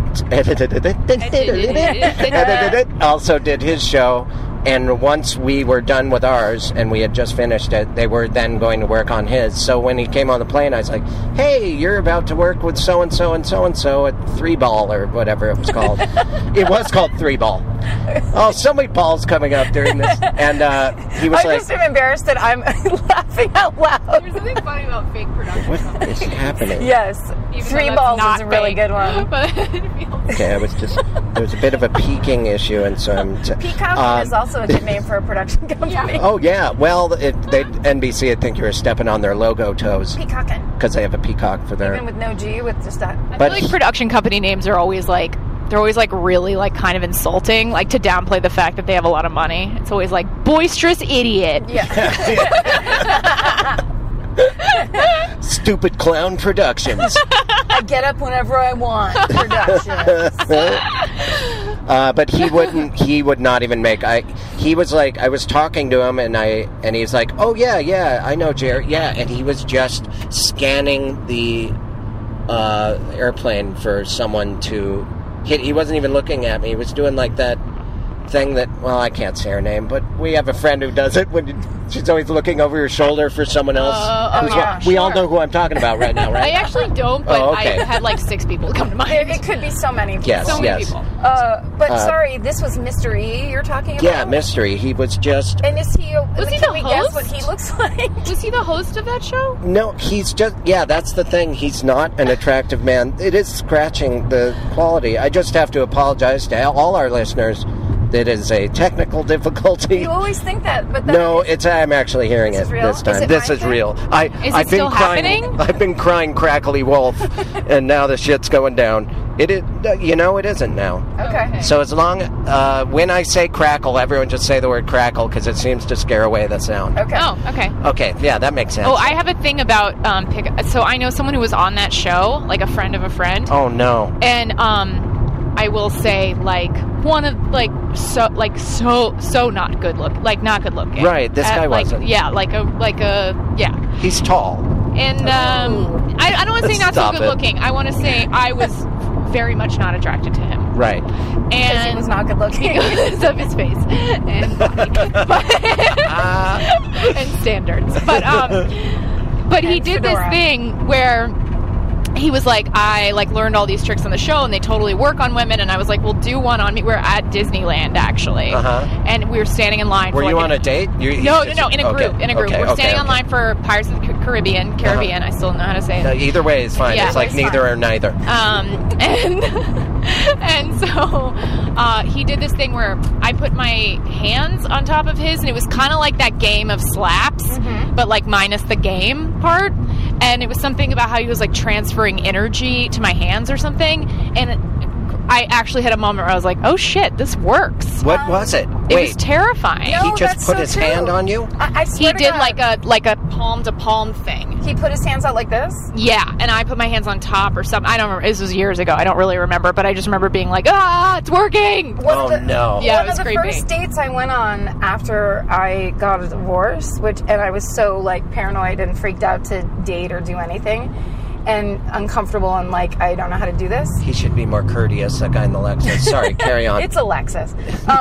also did his show. And once we were done with ours and we had just finished it, they were then going to work on his. So when he came on the plane, I was like, hey, you're about to work with so-and-so and so-and-so at 3 Ball or whatever it was called. It was called 3 Ball. Oh, so many balls coming up during this. And he was I'm just embarrassed that I'm laughing out loud. There's something funny about fake production. What is happening? Yes. 3 Balls is a really good one. But okay, there was a bit of a peaking issue, and so I'm... Peacocking is also a good name for a production company. Yeah. Oh, yeah. Well, NBC would think you were stepping on their logo toes. Peacocking. Because they have a peacock for their... Even with no G, with just that. I feel like production company names are always like... They're always like really like kind of insulting, like to downplay the fact that they have a lot of money. It's always like boisterous idiot. Yeah. Stupid Clown Productions. I get up whenever I want. Productions. But he would not even make. He was like, I was talking to him, and he's like, oh yeah, I know Jerry, yeah, and he was just scanning the airplane for someone to hit. He wasn't even looking at me. He was doing like that thing that, well, I can't say her name, but we have a friend who does it when she's always looking over your shoulder for someone else. We all know who I'm talking about right now, right? I actually don't, but okay. I had like 6 people come to mind. It could be so many people. Yes, so many people. But sorry, this was Mystery you're talking about? Yeah, Mystery. He was just... And is he... Was he the host? Guess what he looks like? Was he the host of that show? No, he's just... Yeah, that's the thing. He's not an attractive man. It is scratching the quality. I just have to apologize to all our listeners. That is a technical difficulty. You always think that, but no, I'm actually hearing it this time. This is real. I've been crying. I've been crying crackly wolf, and now the shit's going down. It is, it isn't now. Okay. So as long, when I say crackle, everyone just say the word crackle because it seems to scare away the sound. Okay. Oh, okay. Okay, yeah, that makes sense. Oh, I have a thing about so I know someone who was on that show, like a friend of a friend. Oh, no. And I will say like one of so not good looking. Right, this guy wasn't. Yeah, yeah. He's tall. And I don't want to say not so Stop good it. looking. I want to say I was very much not attracted to him. Right. Because he And was not good looking. because of his face and body. And standards. But he did this fedora. thing where he was like, I learned all these tricks on the show and they totally work on women, and I was like, well, do one on me. We're at Disneyland actually. And we were standing in line Were for you on a date? No, in a group. Okay, We're standing okay. in line for Pirates of the Caribbean. I still don't know how to say it. Either way is fine. Yeah, It's like it's neither fine. or neither. And so he did this thing where I put my hands on top of his, and it was kind of like that game of slaps, but like minus the game part. And it was something about how he was like transferring energy to my hands or something. And I actually had a moment where I was like, oh shit, this works. What was it? It Wait, was terrifying. No, he just that's put so his true. hand on you? I He swear to did God. like a palm to palm thing. He put his hands out like this? Yeah, and I put my hands on top or something. I don't remember. This was years ago. I don't really remember, but I just remember being like, it's working. One Oh, of the, no. Yeah, it one was of the creepy. first dates I went on after I got a divorce, and I was so like paranoid and freaked out to date or do anything, and uncomfortable and like I don't know how to do this. He should be more courteous, that guy in the Lexus. Sorry, carry on. It's a Lexus.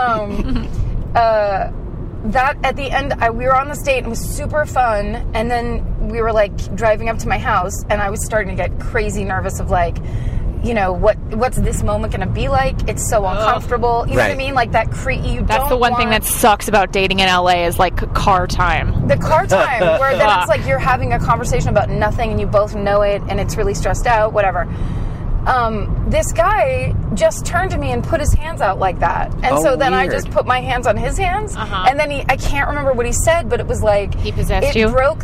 That at the end, we were on this date and it was super fun. And then we were like driving up to my house, and I was starting to get crazy nervous of like, what's this moment going to be like? It's so uncomfortable. You know what I Right. mean? Like that That's the one thing that sucks about dating in LA is like car time. the car time where then it's like you're having a conversation about nothing and you both know it and it's really stressed out, whatever. This guy just turned to me and put his hands out like that. And Oh, so then I weird. just put my hands on his hands. And then I can't remember what he said, but it was like... He possessed it you? Broke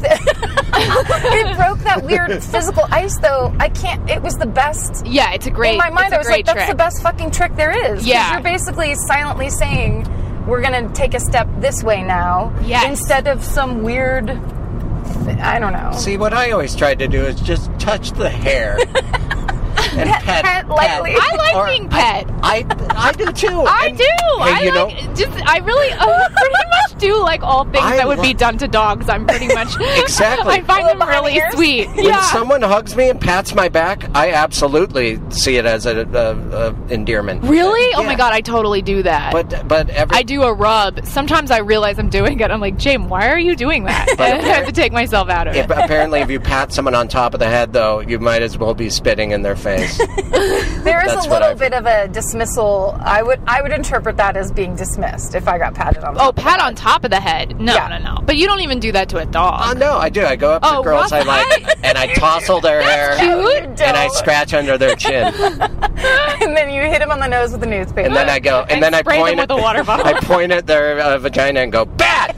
it broke that weird physical ice, though. It was the best... Yeah, it's a great. In my mind, it's a I was great like, that's trick. the best fucking trick there is. 'Cause Yeah. you're basically silently saying, we're going to take a step this way now. Yes. Instead of some weird... I don't know. See, what I always tried to do is just touch the hair. And Pet lightly. I like Or being pet. I do too. I And, do. Hey, I really pretty much do like all things I that would be lo- done to dogs. I'm pretty much Exactly. I find them Behind the really ears? sweet. when Yeah. someone hugs me and pats my back, I absolutely see it as a endearment. Really? Oh Yeah. my god, I totally do that. But every I do a rub. Sometimes I realize I'm doing it. I'm like, James, why are you doing that? And I have to take myself out of it. apparently, if you pat someone on top of the head, though, you might as well be spitting in their face. There is That's a what little I've- bit of a dismissal. I would interpret that as being dismissed if I got patted on. Oh, pat on top of the head. No, Yeah. no. But you don't even do that to a dog. No, I do. I go up to Oh, girls I Ross, like, and I tousle their hair, cute. and I scratch under their chin, And then you hit him on the nose with a newspaper. and then I go, and then I spray point them with a water bottle. I point at their vagina and go, "Bad!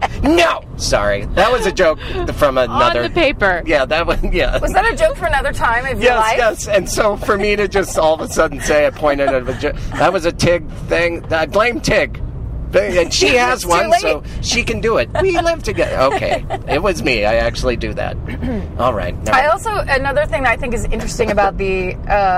No! Sorry, that was a joke from another. On the paper. Yeah, that one. Yeah. Was that a joke for another time of your life? Yes. And so for me to just all of a sudden say I pointed at a vagina, that was a Tig thing. I blame Tig. And she has Too one, late. so she can do it. We live together. Okay. It was me. I actually do that. All right. Never I also, another thing that I think is interesting about the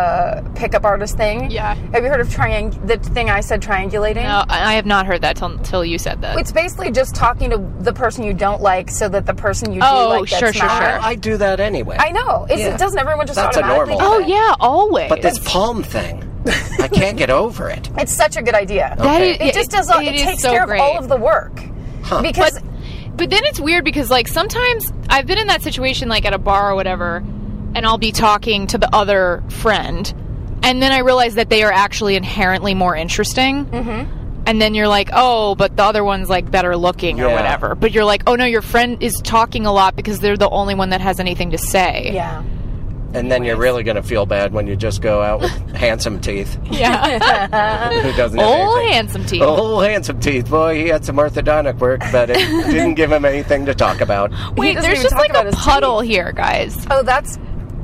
pickup artist thing. Yeah. Have you heard of the thing I said, triangulating? No, I have not heard that till you said that. It's basically just talking to the person you don't like so that the person you do Oh, like gets sure. mad. I do that anyway. I know. Yeah. Doesn't everyone just That's a automatically normal do Oh it? yeah, always. But this palm thing, I can't get over it. It's such a good idea. That Okay. is- It just does all, it is takes so care great. of all of the work. Huh. Because But then it's weird because like sometimes I've been in that situation like at a bar or whatever, and I'll be talking to the other friend, and then I realize that they are actually inherently more interesting. Mm-hmm. And then you're like, oh, but the other one's like better looking or Yeah. whatever. But you're like, oh no, your friend is talking a lot because they're the only one that has anything to say. yeah. And then you're really going to feel bad when you just go out with handsome teeth. Yeah. Who doesn't have Old anything. handsome teeth. Oh, handsome teeth. Boy, he had some orthodontic work, but it didn't give him anything to talk about. Wait, doesn't there's even just talk like about a his puddle here, guys. Oh, that's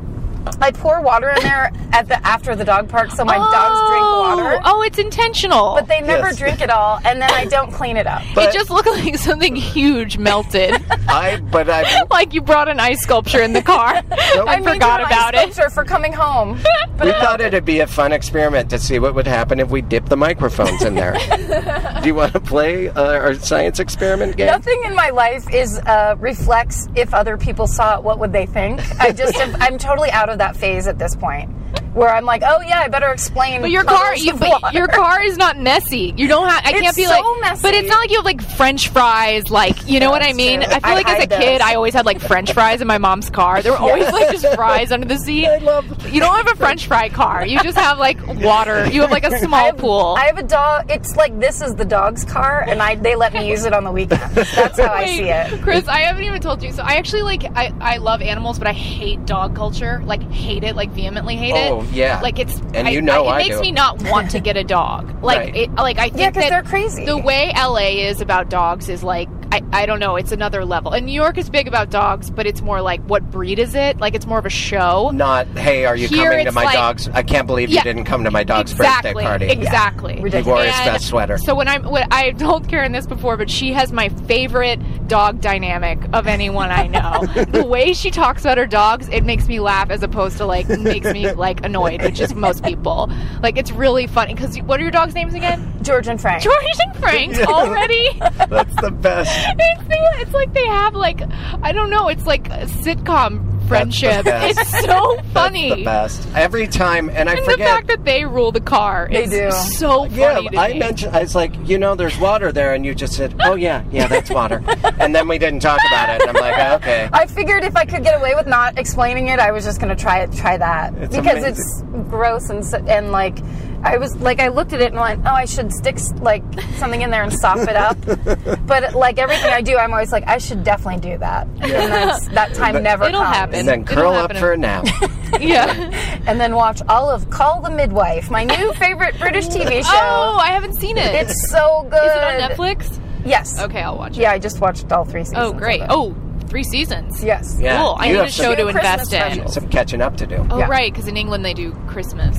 I pour water in there after the dog park, so my dogs drink water. Oh, it's intentional. But they never Yes. drink it all, and then I don't clean it up. it just looked like something huge melted. I Like you brought an ice sculpture in the car. I forgot about it. For coming home. we thought it'd be a fun experiment to see what would happen if we dip the microphones in there. Do you want to play our science experiment game? Nothing in my life is reflects if other people saw it, what would they think? I'm totally out of that phase at this point, where I'm like, oh yeah, I better explain. But your puddles of water. your car is not messy. You don't have. I It's can't be so like. messy. But it's not like you have like French fries. Like you know what I That's mean. true. I feel I like as a hide those. kid, I always had like French fries in my mom's car. There were always like just fries under the seat. I love. You don't have a French fry car. You just have like water. You have like a small pool. I have a dog. It's like this is the dog's car, and they let me use it on the weekend. That's how I see it. Chris, I haven't even told you. So I actually I love animals, but I hate dog culture. Like hate it. Like vehemently hate it. Oh, yeah. Like it's. And it makes do. me not want to get a dog. Like Right. I think Yeah, 'cause that they're crazy. The way LA is about dogs is like I don't know. It's another level. And New York is big about dogs, but it's more like what breed is it? Like it's more of a show. Not, hey, are you Here coming to it's my like- dog's? I can't believe you Yeah, didn't come to my dog's exactly, birthday party. Exactly. He wore his And best sweater. So when I told Karen this before, but she has my favorite dog dynamic of anyone I know. The way she talks about her dogs, it makes me laugh as opposed to like makes me like annoyed, which is most people. Like it's really funny because what are your dogs' names again? George and Frank. George and Frank already. That's the best. It's like they have like I don't know. It's like a sitcom friendship. best. It's so funny. That's the best. Every time, and I And forget. the fact that they rule the car They is do. so Yeah, funny to I me. mentioned. I was like, there's water there, and you just said, "Oh yeah, that's water," and then we didn't talk about it. And I'm like, okay. I figured if I could get away with not explaining it, I was just going to try that It's because amazing. it's gross and like I was like I looked at it and went, oh, I should stick like something in there and sop it up. But like everything I do, I'm always like I should definitely do that. And that time never It'll comes. happen. And then It'll curl up happen. for a nap. Yeah. And then watch all of Call the Midwife, my new favorite British TV show. Oh, I haven't seen it. It's so good. Is it on Netflix? Yes. Okay, I'll watch it. Yeah, I just watched all 3 seasons. Oh, great. of it. Oh, 3 seasons. Yes. Yeah. Cool. I You need have a some- show to New Christmas invest in. specials. Some catching up to do. Oh, Yeah. right, because in England they do Christmas.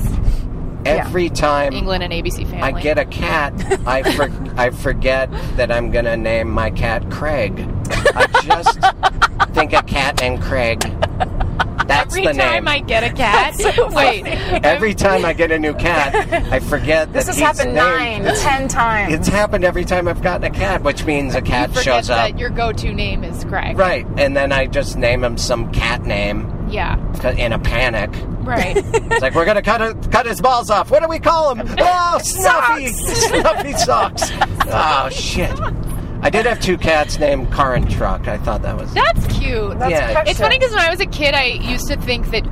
Every time England and ABC Family. I get a cat, I forget that I'm going to name my cat Craig. I just think a cat named Craig. That's Every the time name. I get a cat. Wait. Every time I get a new cat, I forget that This has he's happened named. 10 times. It's happened every time I've gotten a cat, which means a cat Forget shows up. that your go-to name is Craig. Right, and then I just name him some cat name Yeah. in a panic. Right. It's like, we're going to cut his balls off. What do we call him? Oh, Snuffy! Snuffy socks. Oh, shit. I did have 2 cats named Car and Truck. I thought that was... That's cute. That's Yeah. precious. It's funny because when I was a kid, I used to think that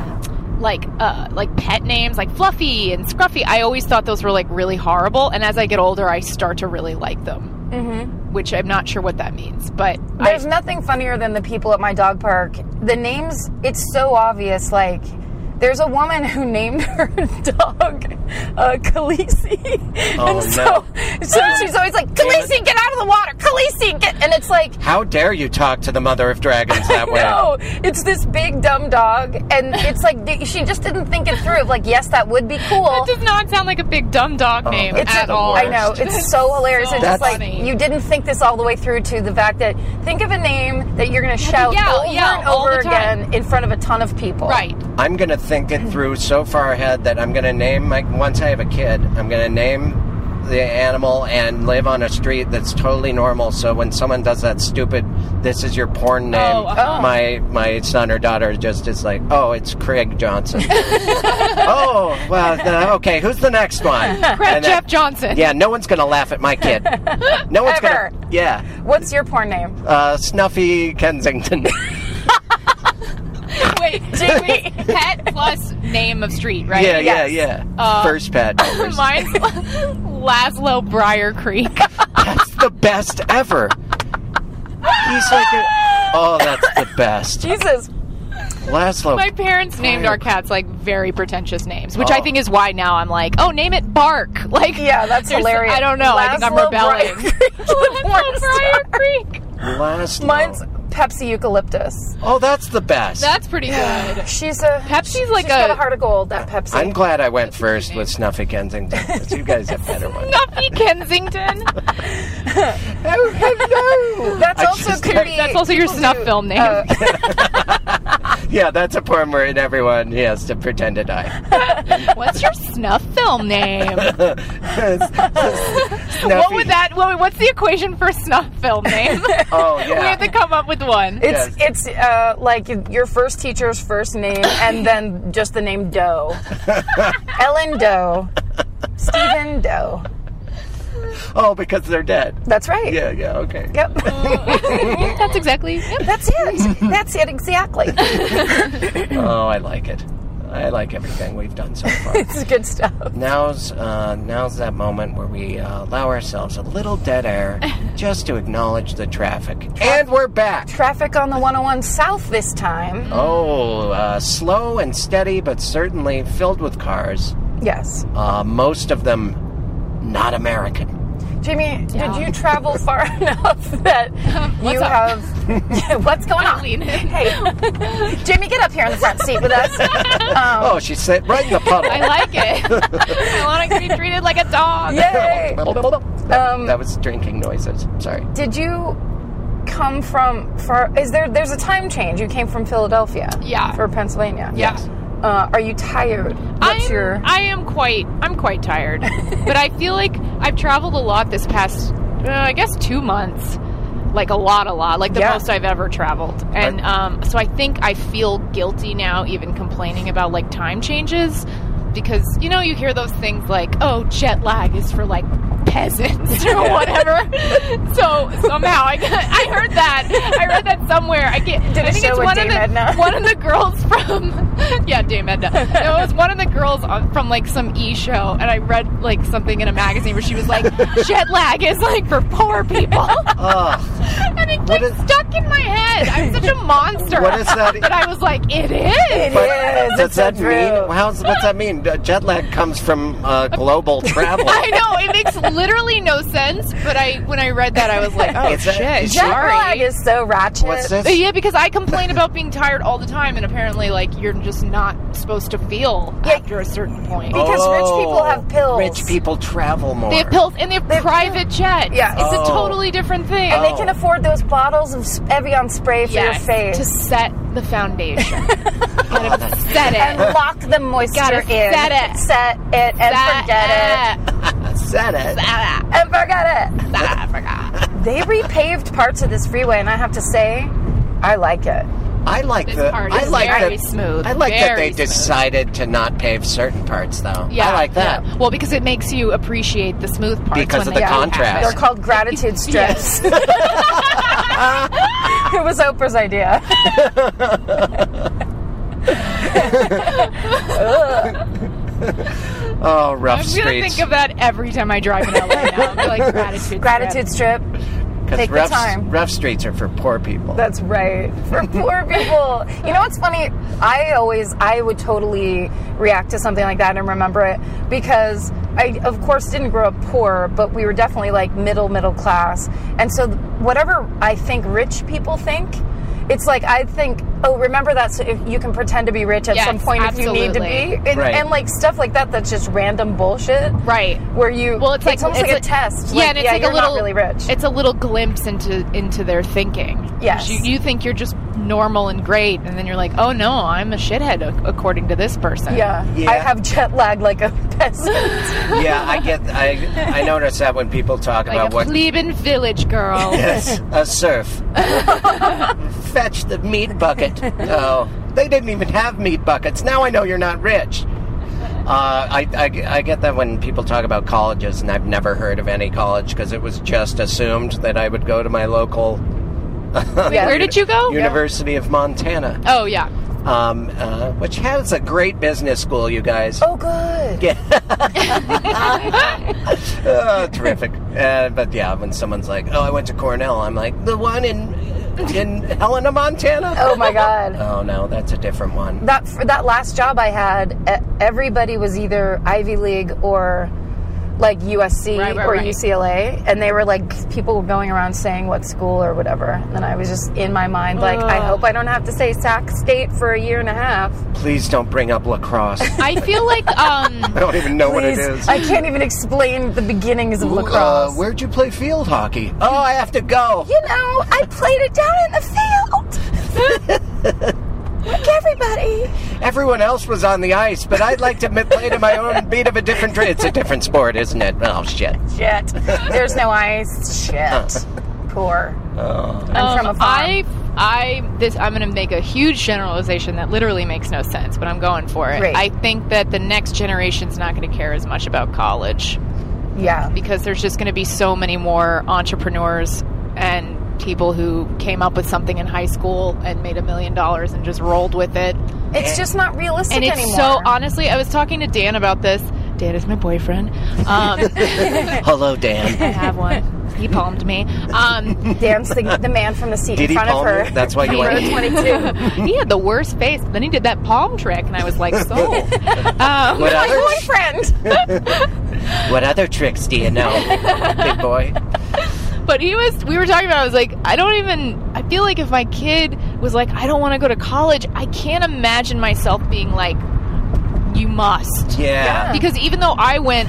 like pet names like Fluffy and Scruffy, I always thought those were like really horrible. And as I get older, I start to really like them. Mm-hmm. Which I'm not sure what that means, but There's nothing funnier than the people at my dog park. The names, it's so obvious. Like, there's a woman who named her dog Khaleesi. Oh, and so she's always like, Khaleesi, get out of the water! Khaleesi, get... And it's like, How dare you talk to the mother of dragons that way? no, it's this big dumb dog. And it's like, she just didn't think it through. Of like, yes, that would be cool. it does not sound like a big dumb dog name that's at the all. worst. I know, it's so hilarious. so It's just like funny. you didn't think this all the way through to the fact that think of a name that you're going to shout yell, over yell and all over the time. again in front of a ton of people. Right. I'm going to think it through so far ahead that I'm going to name, once I have a kid, I'm going to name the animal and live on a street that's totally normal, so when someone does that stupid, this is your porn name, Oh, uh-huh. my son or daughter just is like, oh, it's Craig Johnson. Oh, well, okay, who's the next one? Craig Jeff Johnson. Yeah, no one's going to laugh at my kid. No one's going Ever. to... Yeah. What's your porn name? Snuffy Kensington. Wait, Jamie, pet plus name of street, right? Yeah, Yes. yeah. First pet. Mine's Laszlo Briar Creek. That's the best ever. He's like oh, that's the best. Jesus. Laszlo. My parents named our cats like very pretentious names, which I think is why now I'm like, oh, name it Bark. Like, Yeah, that's there's- hilarious. I don't know. I think I'm Laszlo rebelling. Briar Creek, the porn Laszlo Briar star. Creek. Laszlo. Mine's Pepsi eucalyptus. Oh, that's the best. That's pretty good. She's Pepsi's like she's got a heart of gold, that Pepsi. I'm glad I went first with Snuffy Kensington. 'Cause you guys have better ones. Snuffy Kensington. That's I also just- could be. That's also your people snuff do, film name. Yeah, that's a porn where everyone has to pretend to die. What's your snuff film name? What Snuffy. would that? What's the equation for snuff film name? Oh, We have to yeah. come up with one. It's like your first teacher's first name and then just the name Doe. Ellen Doe. Stephen Doe. Oh, because they're dead. That's right. Yeah, okay. Yep. That's exactly. Yep. That's it. That's it exactly. Oh, I like it. I like everything we've done so far. It's good stuff. Now's that moment where we allow ourselves a little dead air just to acknowledge the traffic. And we're back. Traffic on the 101 South this time. Oh, slow and steady, but certainly filled with cars. Yes. Most of them not American. Jamie, did you travel far enough that you up? have... What's going on? Lean in. Hey, Jamie, get up here in the front seat with us. Oh, she sat right in the puddle. I like it. I want to be treated like a dog. Yay! That was drinking noises. Sorry. Did you come from far? There's a time change? You came from Philadelphia. Yeah. For Pennsylvania. Yes. Are you tired? I'm quite tired, but I feel like I've traveled a lot this past, I guess 2 months, like a lot, like the most I've ever traveled, and so I think I feel guilty now even complaining about like time changes, because you hear those things like, oh, jet lag is for like peasants or whatever. So somehow I heard that. I read that somewhere. I think it's one of the girls from Dame Edna. It was one of the girls from like some show, and I read like something in a magazine where she was like, jet lag is like for poor people. And it like stuck in my head. I'm such a monster. What is that? But I was like, it is. Does that mean? What's that mean? Jet lag comes from global travel. I know, it makes literally no sense, but when I read that, I was like, oh, shit, Jet sorry. lag is so ratchet. What's this? Yeah, because I complain about being tired all the time, and apparently, like, you're just not supposed to feel after a certain point. Because rich people have pills. Rich people travel more. They have pills, and they have private jets. Yeah. It's a totally different thing. And they can afford those bottles of Evian spray for your face. to set the foundation. Gotta set it. And lock the moisture Gotta in. set it. Set it and forget it. Said it. And forget it. I forgot. They repaved parts of this freeway, and I have to say, I like it. I like This part is very smooth. I like that they Very smooth. decided to not pave certain parts, though. Yeah, I like that. yeah. Well, because it makes you appreciate the smooth parts Because when of they the do contrast. happen. They're called gratitude strips. It was Oprah's idea. Oh, rough I'm streets. gonna think of that every time I drive in LA now. I'll be like gratitude. Gratitude strip. Take the time. Rough streets are for poor people. That's right. For poor people. You know what's funny? I would totally react to something like that and remember it because I, of course, didn't grow up poor, but we were definitely like middle class. And so whatever I think rich people think, it's like I think, oh, remember that so if you can pretend to be rich at some point if you need to be. And, Right. and like stuff like that that's just random bullshit. Right. Where you, Well, it's almost like a test. Yeah, and it's like you're a little not really rich. It's a little glimpse into their thinking. Yes. You think you're just normal and great, and then you're like, oh no, I'm a shithead according to this person. Yeah. Yeah. I have jet lag like a peasant. Yeah, I notice that when people talk Like about a what. plebeian village girl. Yes, a serf. Fetch the meat bucket. Oh, they didn't even have meat buckets. Now I know you're not rich. I get that when people talk about colleges, and I've never heard of any college because it was just assumed that I would go to my local. Where did you go? University of Montana, Oh yeah. which has a great business school. You guys. Oh, good. Terrific. But yeah, when someone's like, "Oh, I went to Cornell," I'm like, "The one in Helena, Montana." Oh my God. Oh no, that's a different one. That last job I had, everybody was either Ivy League or like USC Right, or right. UCLA, and they were like, people were going around saying what school or whatever, and I was just in my mind like, I hope I don't have to say Sac State for a year and a half. Please don't bring up lacrosse. I feel like I don't even know what it Please, is. I can't even explain the beginnings of lacrosse. Where'd you play field hockey? Oh, I have to go. You know, I played it down in the field. Like everybody. Everyone else was on the ice, but I'd like to play to my own beat of a different trade. It's a different sport, isn't it? Oh, shit. Shit. There's no ice. Shit. Poor. I'm from a farm. I'm going to make a huge generalization that literally makes no sense, but I'm going for it. Great. I think that the next generation's not going to care as much about college Yeah. because there's just going to be so many more entrepreneurs and people who came up with something in high school and made $1 million and just rolled with it. It's just not realistic And it's anymore. so, honestly, I was talking to Dan about this. Dan is my boyfriend. Hello, Dan. I have one. He palmed me. Dan's the man from the seat Did in he front of palm her. you? That's why you Row went. 22. He had the worst face, but then he did that palm trick, and I was like, so. What My other, boyfriend. what other tricks do you know, big boy? But we were talking about, I was like, I feel like if my kid was like, I don't want to go to college, I can't imagine myself being like, you must. Yeah. Because even though I went,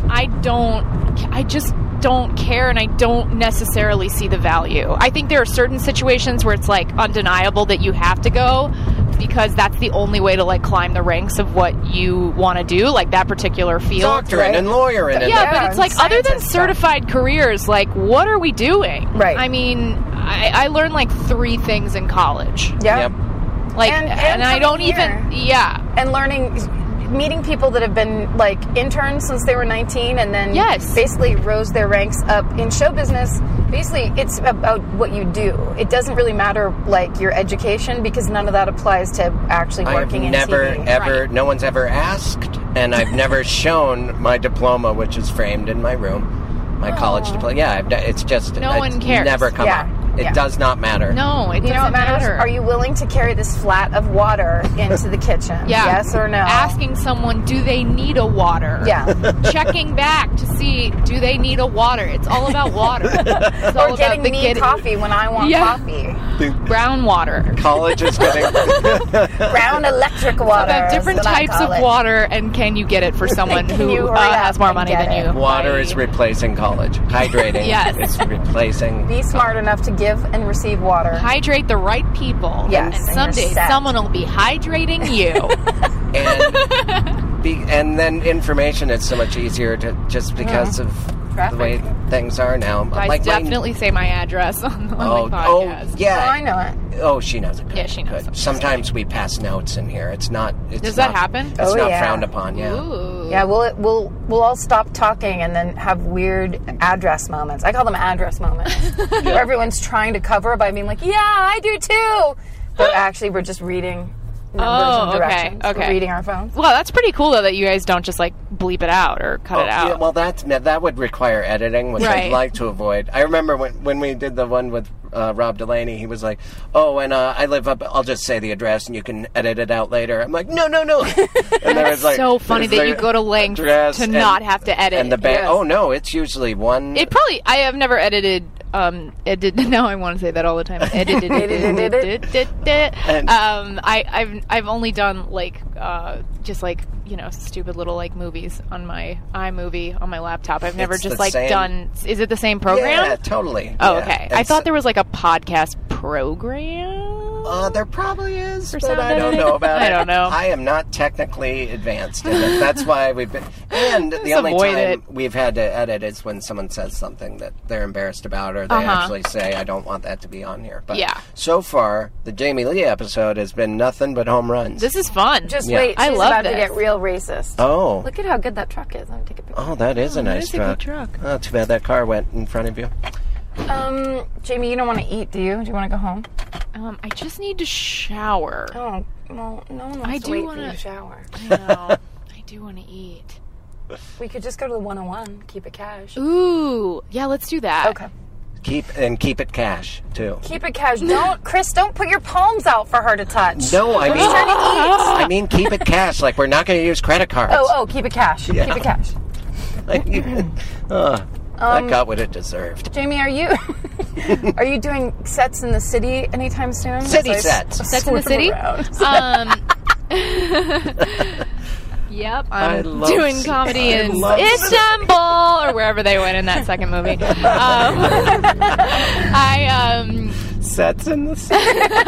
I just don't care, and I don't necessarily see the value. I think there are certain situations where it's like undeniable that you have to go because that's the only way to like climb the ranks of what you want to do, like that particular field. Doctorate right? and lawyering. And Yeah, Yeah, but it's like, and other than scientist stuff. certified careers, like, what are we doing? Right. I mean, I learned like 3 things in college. Yeah. Yep. Like, And I don't coming even, yeah. And meeting people that have been like interns since they were 19 and then Yes. basically rose their ranks up in show business. Basically, it's about what you do. It doesn't really matter like your education because none of that applies to actually I've working in never, TV. ever, Right. no one's ever asked, and I've never shown my diploma, which is framed in my room, my college diploma. Yeah, it's just, No it's one cares. never come Yeah. up. It Yeah. does not matter. No, it You know what doesn't matters? matter. Are you willing to carry this flat of water into the kitchen? Yeah. Yes or no? Asking someone, do they need a water? Yeah. Checking back to see, do they need a water? It's all about water. It's all Or getting about me coffee when I want Yeah. coffee. brown water. College is getting... Brown electric water. About different is what I types call of it. water, and can you get it for someone Can who you hurry up has more and money get than it? you? Water Right. is replacing college. Hydrating Yes. is replacing... Be smart enough to give and receive water. Hydrate the right people. Yes, And and someday you're set. someone will be hydrating you. And then information is so much easier to just because of Traffic. the way things are now. I Like my- definitely say my address on the podcast. yeah. Oh, I know it. Oh, she knows it. Good, Yeah, she knows good. it. Sometimes we pass notes in here. It's not. It's Does that not- happen? It's Oh, not yeah. frowned upon. Yeah. Ooh. Yeah, we'll all stop talking and then have weird address moments. I call them address moments. Where everyone's trying to cover by being like, "Yeah, I do too," but actually we're just reading numbers Oh, and okay, directions. okay. We're reading our phones. Well, that's pretty cool though that you guys don't just like bleep it out or cut it out. Yeah, well, that would require editing, which Right. I'd like to avoid. I remember when we did the one with Rob Delaney, he was like, "Oh, and I live up. I'll just say the address, and you can edit it out later." I'm like, "No." And there was like so funny there's that you go to lengths address to not have to edit. And the Yes. Oh no, it's usually one. It probably. I have never edited. Now I want to say that all the time. Edited. And- I've only done like just like stupid little like movies on my iMovie on my laptop. I've never It's just the like same- done. Is it the same program? Yeah, totally. Oh, Yeah. okay. I It's- thought there was like a podcast program. There probably is, For but sound I don't editing? know about it. I don't know. I am not technically advanced in it. That's why we've been... And the only avoid time it. we've had to edit is when someone says something that they're embarrassed about or they actually say, I don't want that to be on here. But Yeah. so far, the Jamie Lee episode has been nothing but home runs. This is fun. Just Yeah. wait, I she's love about to this. get real racist. Oh. Look at how good that truck is. I'm gonna take a picture. Oh, that is a nice is a truck. good truck. Oh, too bad that car went in front of you. Jamie, you don't want to eat, do you? Do you want to go home? I just need to shower. Oh, well, no one wants I to do wait for wanna- you to shower. I know. I do want to eat. We could just go to the 101, keep it cash. Ooh, yeah, let's do that. Okay. Keep it cash, too. Keep it cash. Chris, don't put your palms out for her to touch. No, I mean... She's trying to eat. I mean, keep it cash. Like, we're not going to use credit cards. Oh, keep it cash. Yeah. Keep it cash. That got what it deserved. Jamie, are you are you doing sets in the city anytime soon? City sets. Sets in the city? Yep, I'm doing comedy in Istanbul or wherever they went in that second movie. Sets in the city.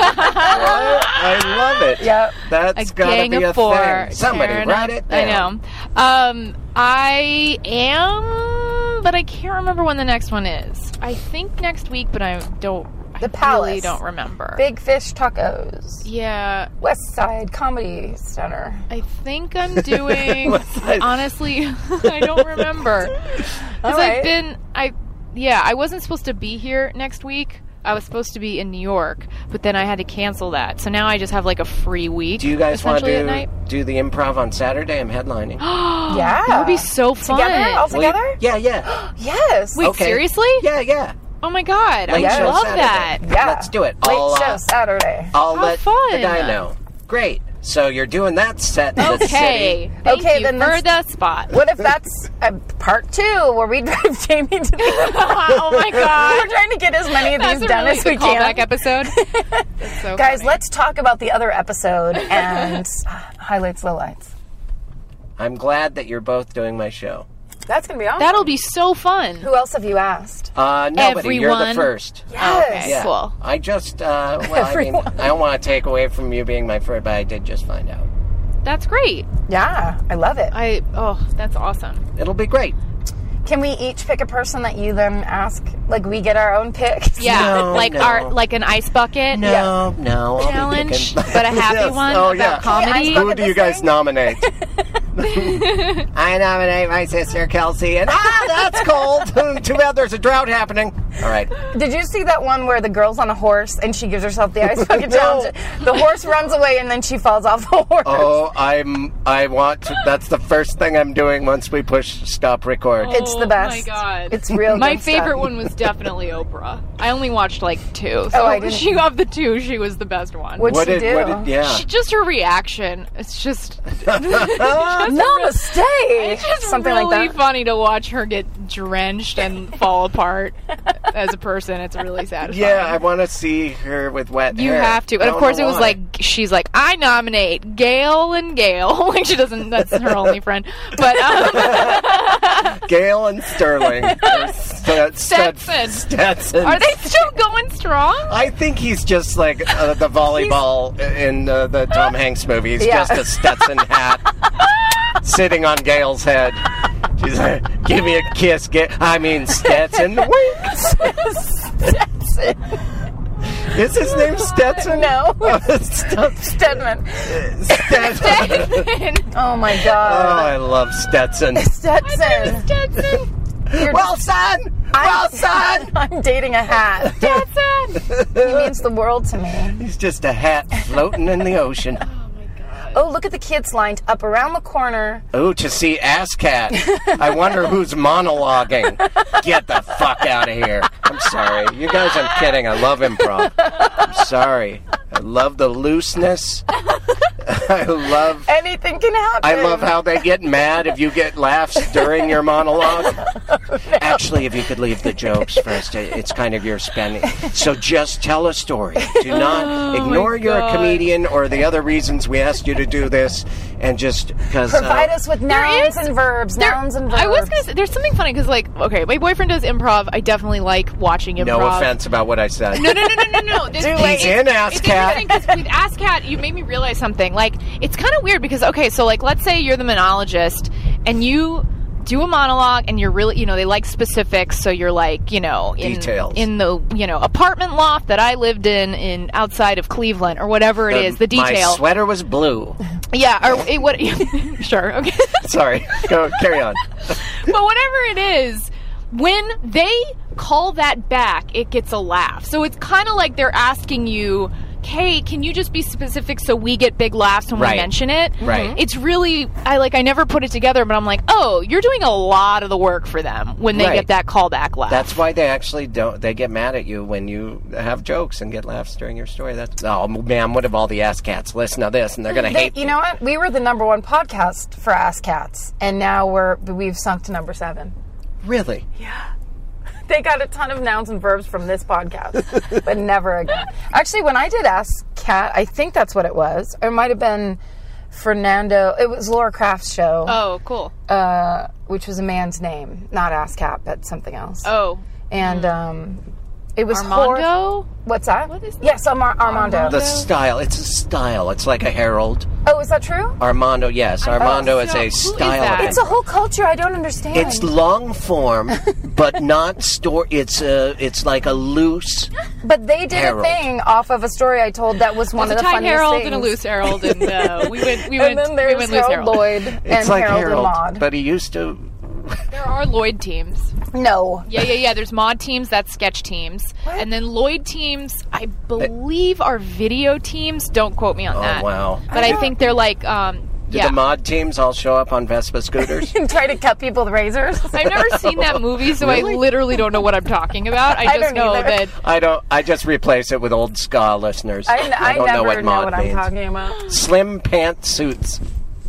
I love it. Yep. That's gotta be a thing. Somebody write it down. I know. I am, but I can't remember when the next one is. I think next week, but I Palace. Really don't remember. Big Fish Tacos. Yeah. West Side Comedy Center. I think I'm doing. Honestly, I don't remember. All right. I wasn't supposed to be here next week. I was supposed to be in New York, but then I had to cancel that. So now I just have like a free week. Do you guys want to do the improv on Saturday? I'm headlining. Yeah. That would be so fun. Together? All together? Yeah. Yes. Wait, seriously? Yeah. Oh my God. Late I show love Saturday. that. Yeah. Let's do it. Late show Saturday. I'll How let fun. the guy know. Great. So you're doing that set in the city. Thank you then for the spot. What if that's part 2 where we drive Jamie to the Oh my God. We're trying to get as many of That's these done as we a callback can. episode. That's so Guys, funny. let's talk about the other episode and highlights, lowlights. I'm glad that you're both doing my show. That's going to be awesome. That'll be so fun. Who else have you asked? Nobody. You're the Everyone. first. Yes. Okay, Yeah. cool. I just, I don't want to take away from you being my first, but I did just find out. That's great. Yeah, I love it. That's awesome. It'll be great. Can we each pick a person that you then ask? Like, we get our own picks? Yeah, No. like an ice bucket No. I'll be challenge, picking- but a happy Yes. one Oh, about yeah. comedy. Look Who at do you this guys thing. nominate? I nominate my sister Kelsey, and that's cold. Too bad there's a drought happening. All right. Did you see that one where the girl's on a horse and she gives herself the ice bucket challenge? The horse runs away and then she falls off the horse. Oh, I want to. That's the first thing I'm doing once we push stop record. It's the best. Oh my God. It's real My good favorite stuff. one was definitely Oprah. I only watched like 2. So I didn't- of the 2, she was the best one. What'd she do? Just her reaction. It's just Namaste! it's just Something really like that. funny to watch her get drenched and fall apart as a person. It's really satisfying. Yeah, I want to see her with wet You hair. have to. I And of don't course know it was why. like, she's like, I nominate Gail and Gail. Like she doesn't, that's her only friend. But, Gail and Sterling. Or Stetson. Stetson. are they still going strong? I think he's just like the volleyball in the Tom Hanks movie. He's Yeah. just a Stetson hat sitting on Gail's head. She's like, give me a kiss. Stetson. Wink. Stetson. Is his name Stetson? No. Stedman. Stedman. Oh my Oh, God. I love Stetson. Stetson. Stetson. Well, son. I'm dating a hat. Stetson. He means the world to me. He's just a hat floating in the ocean. Oh, look at the kids lined up around the corner. Oh, to see Ass Cat. I wonder who's monologuing. Get the fuck out of here. I'm sorry. You guys, I'm kidding. I love improv. I'm sorry. I love the looseness. I love... Anything can happen. I love how they get mad if you get laughs during your monologue. Actually, if you could leave the jokes first, it's kind of your spending. So just tell a story. Do not ignore you're a comedian or the other reasons we asked you to do this, and just because Provide us with nouns and verbs. Nouns and verbs. I was going to say, there's something funny because, like, okay, my boyfriend does improv. I definitely like watching improv. no offense about what I said. No. He's in Ass Cat. Because with Ass Cat, you made me realize something. Like, it's kind of weird because, okay, so, like, let's say you're the monologist and you do a monologue and you're really, they like specifics, so you're like, Details. in the, apartment loft that I lived in outside of Cleveland or whatever it is, the detail. My sweater was blue. Yeah, or what? Sure, okay. Sorry. Go, carry on. But whatever it is, when they call that back, it gets a laugh. So it's kind of like they're asking you hey, can you just be specific so we get big laughs when Right. we mention it? Right. It's really, I never put it together, but I'm like, oh, you're doing a lot of the work for them when they Right. get that callback laugh. That's why they actually don't. They get mad at you when you have jokes and get laughs during your story. That's man. What if all the ass cats listen to this and they're gonna hate? You know what? We were the #1 podcast for Ass Cats, and now we've sunk to number 7. Really? They got a ton of nouns and verbs from this podcast, but never again. Actually, when I did Ask Cat, I think that's what it was. Or it might have been Fernando. It was Laura Kraft's show, Oh, cool. which was a man's name, not Ask Cat, but something else. Oh, And it was Armando? What's that? What is that? Yes, Armando. The style. It's a style. It's like a herald. Oh, is that true? Armando. Yes, Armando is so a who is style. that? of It's a whole culture I don't understand. It's long form, but not store. It's like a loose. But they did Herald. a thing off of a story I told that was one There's of a the tight funniest Herald things. and a loose Herald, and we went And then there's loose Harold Herald. Lloyd It's and like Harold, Harold, and Maude. but he used to. There are Lloyd teams. No. Yeah. There's mod teams, that's sketch teams. And then Lloyd teams, I believe, are video teams. Don't quote me on that. Oh wow! But I think they're like, Did the mod teams all show up on Vespa scooters? And try to cut people with razors. I've never seen that movie, so Really? I literally don't know what I'm talking about. I just don't know either. that. I don't. I just replace it with old ska listeners. I don't never know what mod I'm means. talking about. Slim pant suits.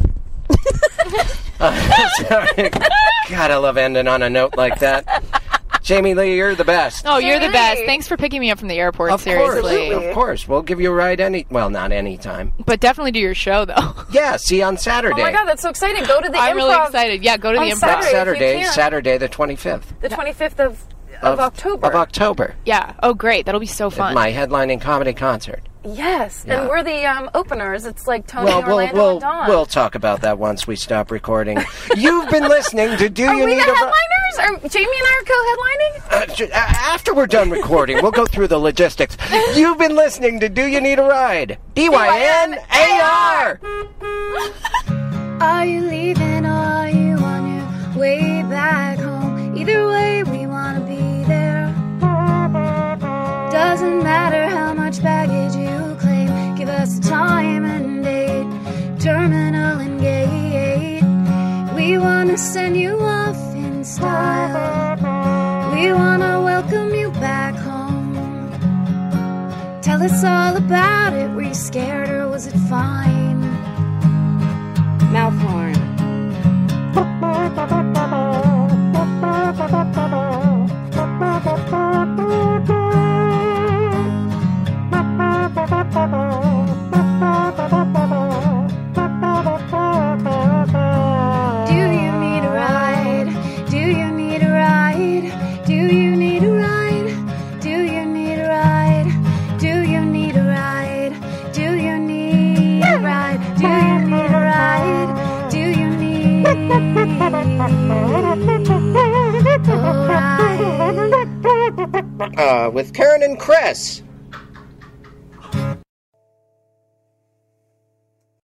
Sorry. God, I love ending on a note like that. Jamie Lee, you're the best. Oh, you're the Jamie! best. Thanks for picking me up from the airport, Of seriously. course, of course. We'll give you a ride not any time. But definitely do your show, though. Yeah, see you on Saturday. Oh my god, that's so exciting. Go to the I'm improv. really excited. Yeah, go to the On improv. Saturday. if you can. Saturday the 25th The 25th of October. Of October. Yeah. Oh, great. That'll be so fun. My headlining comedy concert. Yes. Yeah. And we're the openers. It's like Tony, Orlando, Well, and Dawn. we'll talk about that once we stop recording. You've been listening to Do Are You we Need the a headliners? Are Jamie and I are co-headlining? After we're done recording, we'll go through the logistics. You've been listening to Do You Need a Ride? DYNAR! Are you leaving or are you on your way back home? Either way, we want to be there. Doesn't matter how much baggage you claim. Give us a time and date, terminal and gate. We want to send you off in style. We want to welcome you back home. Tell us all about it. Were you scared or was it fine? Mouth horn. Do you need a ride? Do you need a ride? Do you need a ride? Do you need a ride? Do you need a ride? Do you need a ride? Do you need a ride? Do you need a ride? With Karen and Chris.